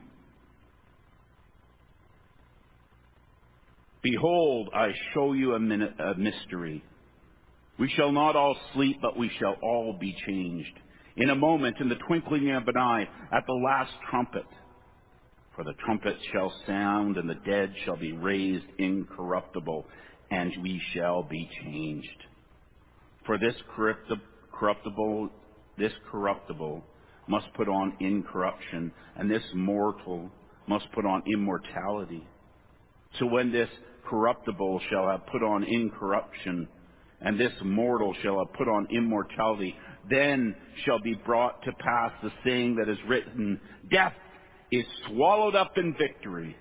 [SPEAKER 1] Behold, I show you a mystery. We shall not all sleep, but we shall all be changed. In a moment, in the twinkling of an eye, at the last trumpet. For the trumpet shall sound, and the dead shall be raised incorruptible, and we shall be changed. For this corruptible must put on incorruption, and this mortal must put on immortality. So when this corruptible shall have put on incorruption, and this mortal shall have put on immortality, then shall be brought to pass the saying that is written, Death is swallowed up in victory.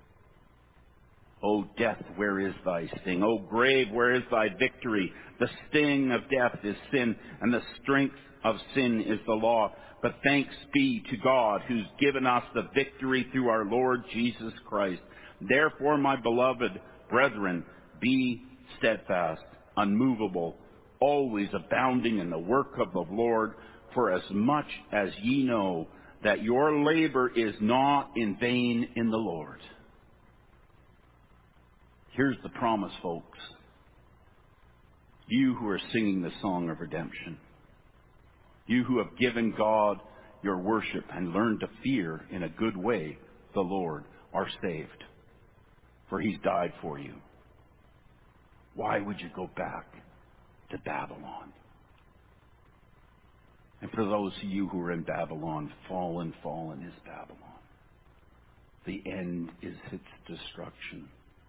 [SPEAKER 1] O death, where is thy sting? O grave, where is thy victory? The sting of death is sin, and the strength of sin is the law. But thanks be to God, who's given us the victory through our Lord Jesus Christ. Therefore, my beloved brethren, be steadfast, unmovable, always abounding in the work of the Lord, for as much as ye know that your labor is not in vain in the Lord. Here's the promise, folks. You who are singing the song of redemption, you who have given God your worship and learned to fear in a good way the Lord, are saved, for He's died for you. Why would you go back to Babylon? And for those of you who are in Babylon, fallen is Babylon. The end is its destruction.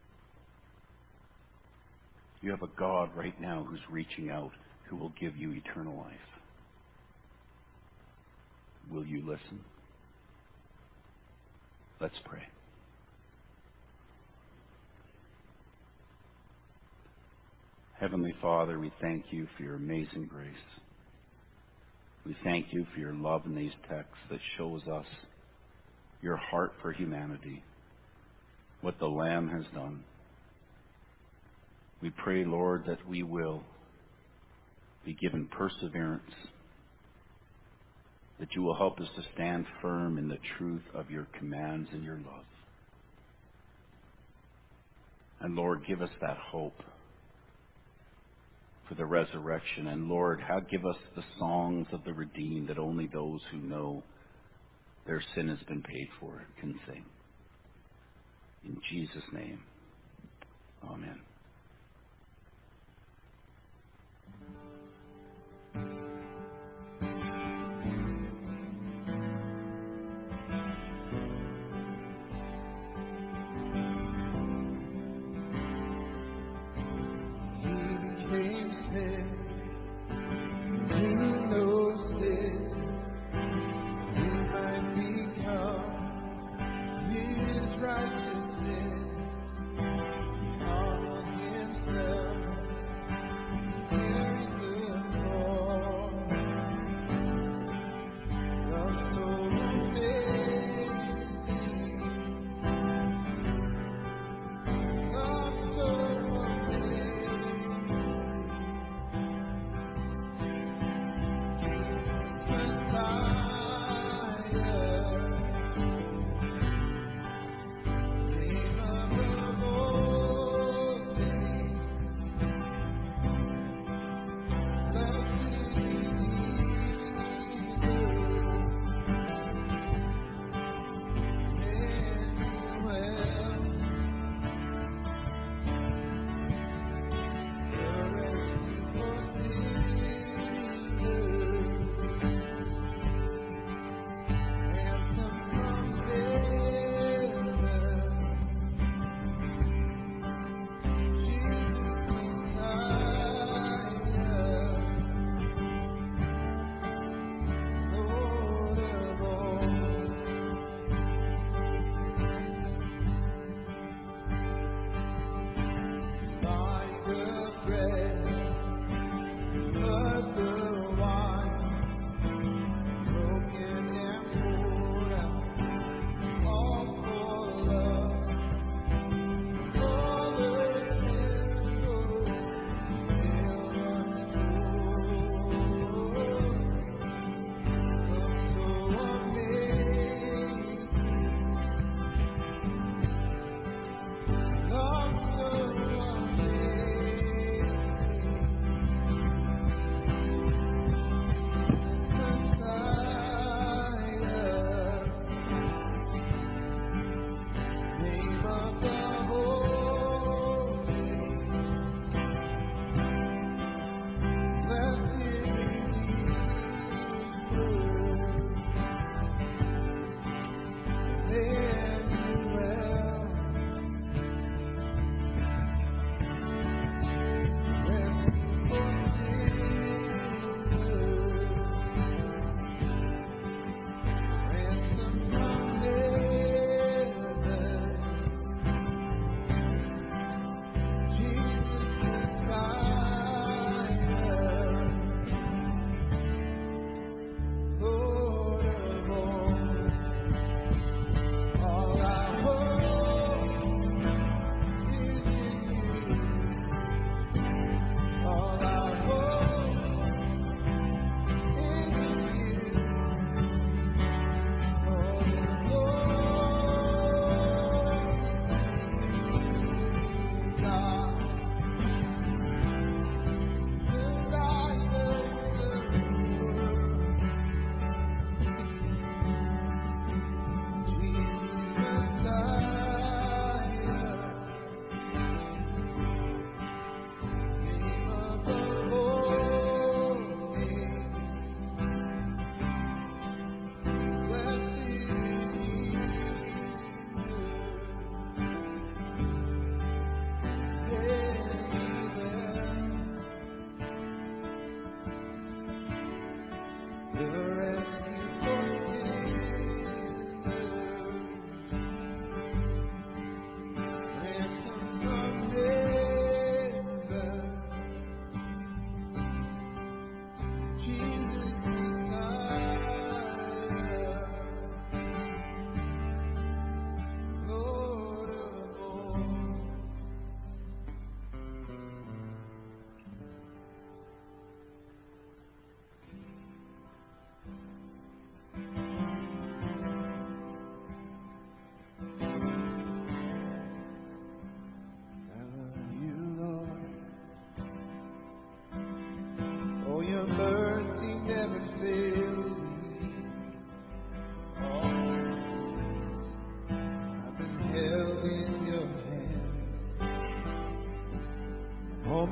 [SPEAKER 1] You have a God right now who's reaching out, who will give you eternal life. Will you listen? Let's pray. Heavenly Father, we thank you for your amazing grace. We thank you for your love in these texts that shows us your heart for humanity, what the Lamb has done. We pray, Lord, that we will be given perseverance, that you will help us to stand firm in the truth of your commands and your love. And Lord, give us that hope for the resurrection. And Lord, give us the songs of the redeemed that only those who know their sin has been paid for can sing. In Jesus' name, amen.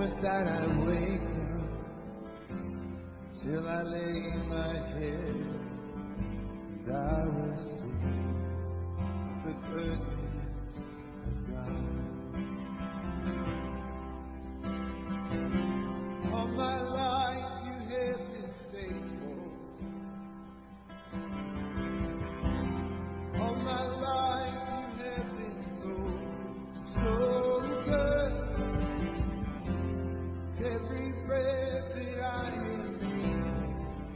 [SPEAKER 2] moment that I wake up till I lay my head, and I will see the goodness of God. All my life you have been faithful. All my life you have been so, so good. Every breath that I am breathing,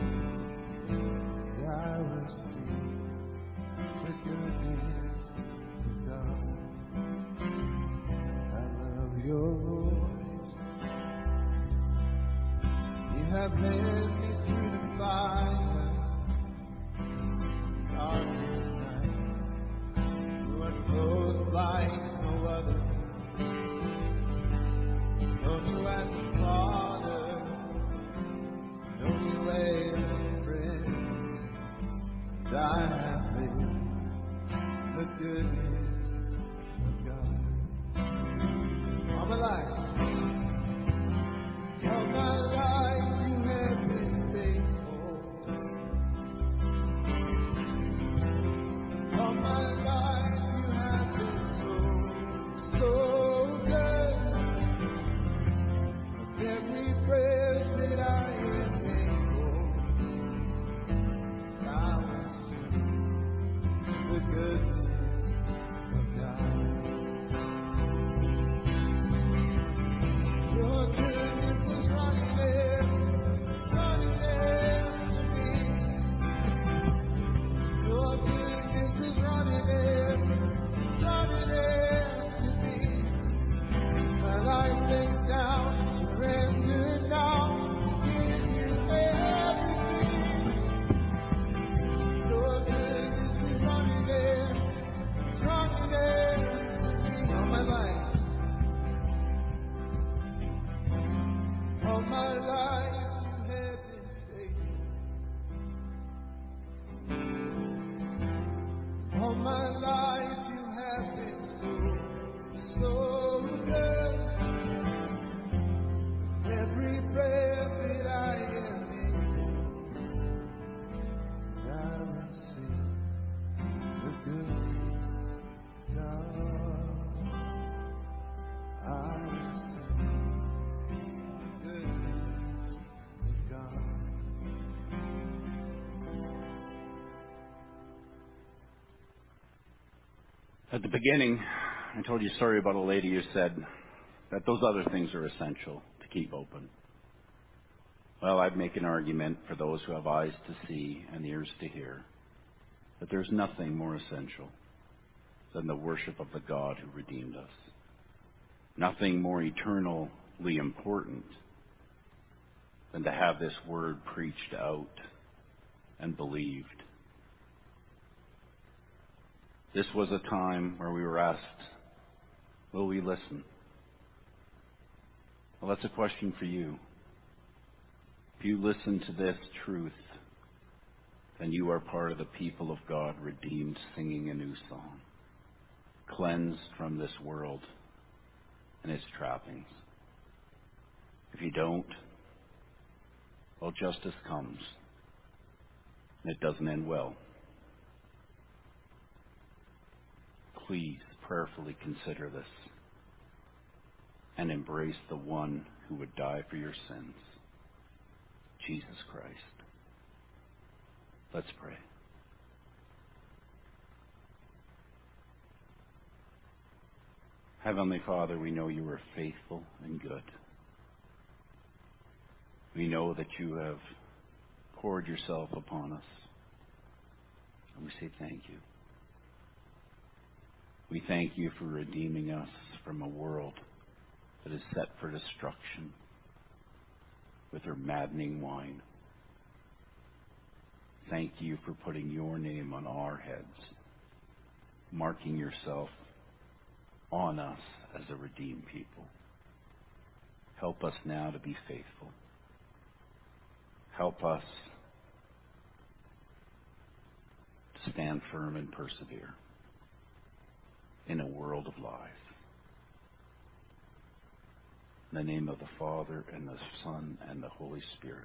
[SPEAKER 2] I will see the goodness of God. I love your voice. You have led me through the fire, darkest night. You are close like no other. Know you as a father, know you as a friend. And I have lived the goodness of God. All my life. All my life you have been faithful. All my life you have been so, so good. With every breath that I am able, I will sing the goodness of God. Your goodness is running after me. Your goodness is running after me. My life laid down, surrendered now, give you everything. Your goodness is running after me. All my life. All my life you have been faithful. All my life you have been so, so good. Every breath that I am able, I will sing the goodness of God. I will sing the goodness of God.
[SPEAKER 1] At the beginning, I told you a story about a lady who said that those other things are essential to keep open. Well, I'd make an argument for those who have eyes to see and ears to hear that there's nothing more essential than the worship of the God who redeemed us. Nothing more eternally important than to have this word preached out and believed. This was a time where we were asked, will we listen? Well, that's a question for you. If you listen to this truth, then you are part of the people of God, redeemed, singing a new song, cleansed from this world and its trappings. If you don't, well, justice comes, and it doesn't end well. Please prayerfully consider this and embrace the one who would die for your sins, Jesus Christ. Let's pray. Heavenly Father, we know you are faithful and good. We know that you have poured yourself upon us, and we say thank you. We thank you for redeeming us from a world that is set for destruction with her maddening wine. Thank you for putting your name on our heads, marking yourself on us as a redeemed people. Help us now to be faithful. Help us to stand firm and persevere in a world of lies. In the name of the Father, and the Son, and the Holy Spirit.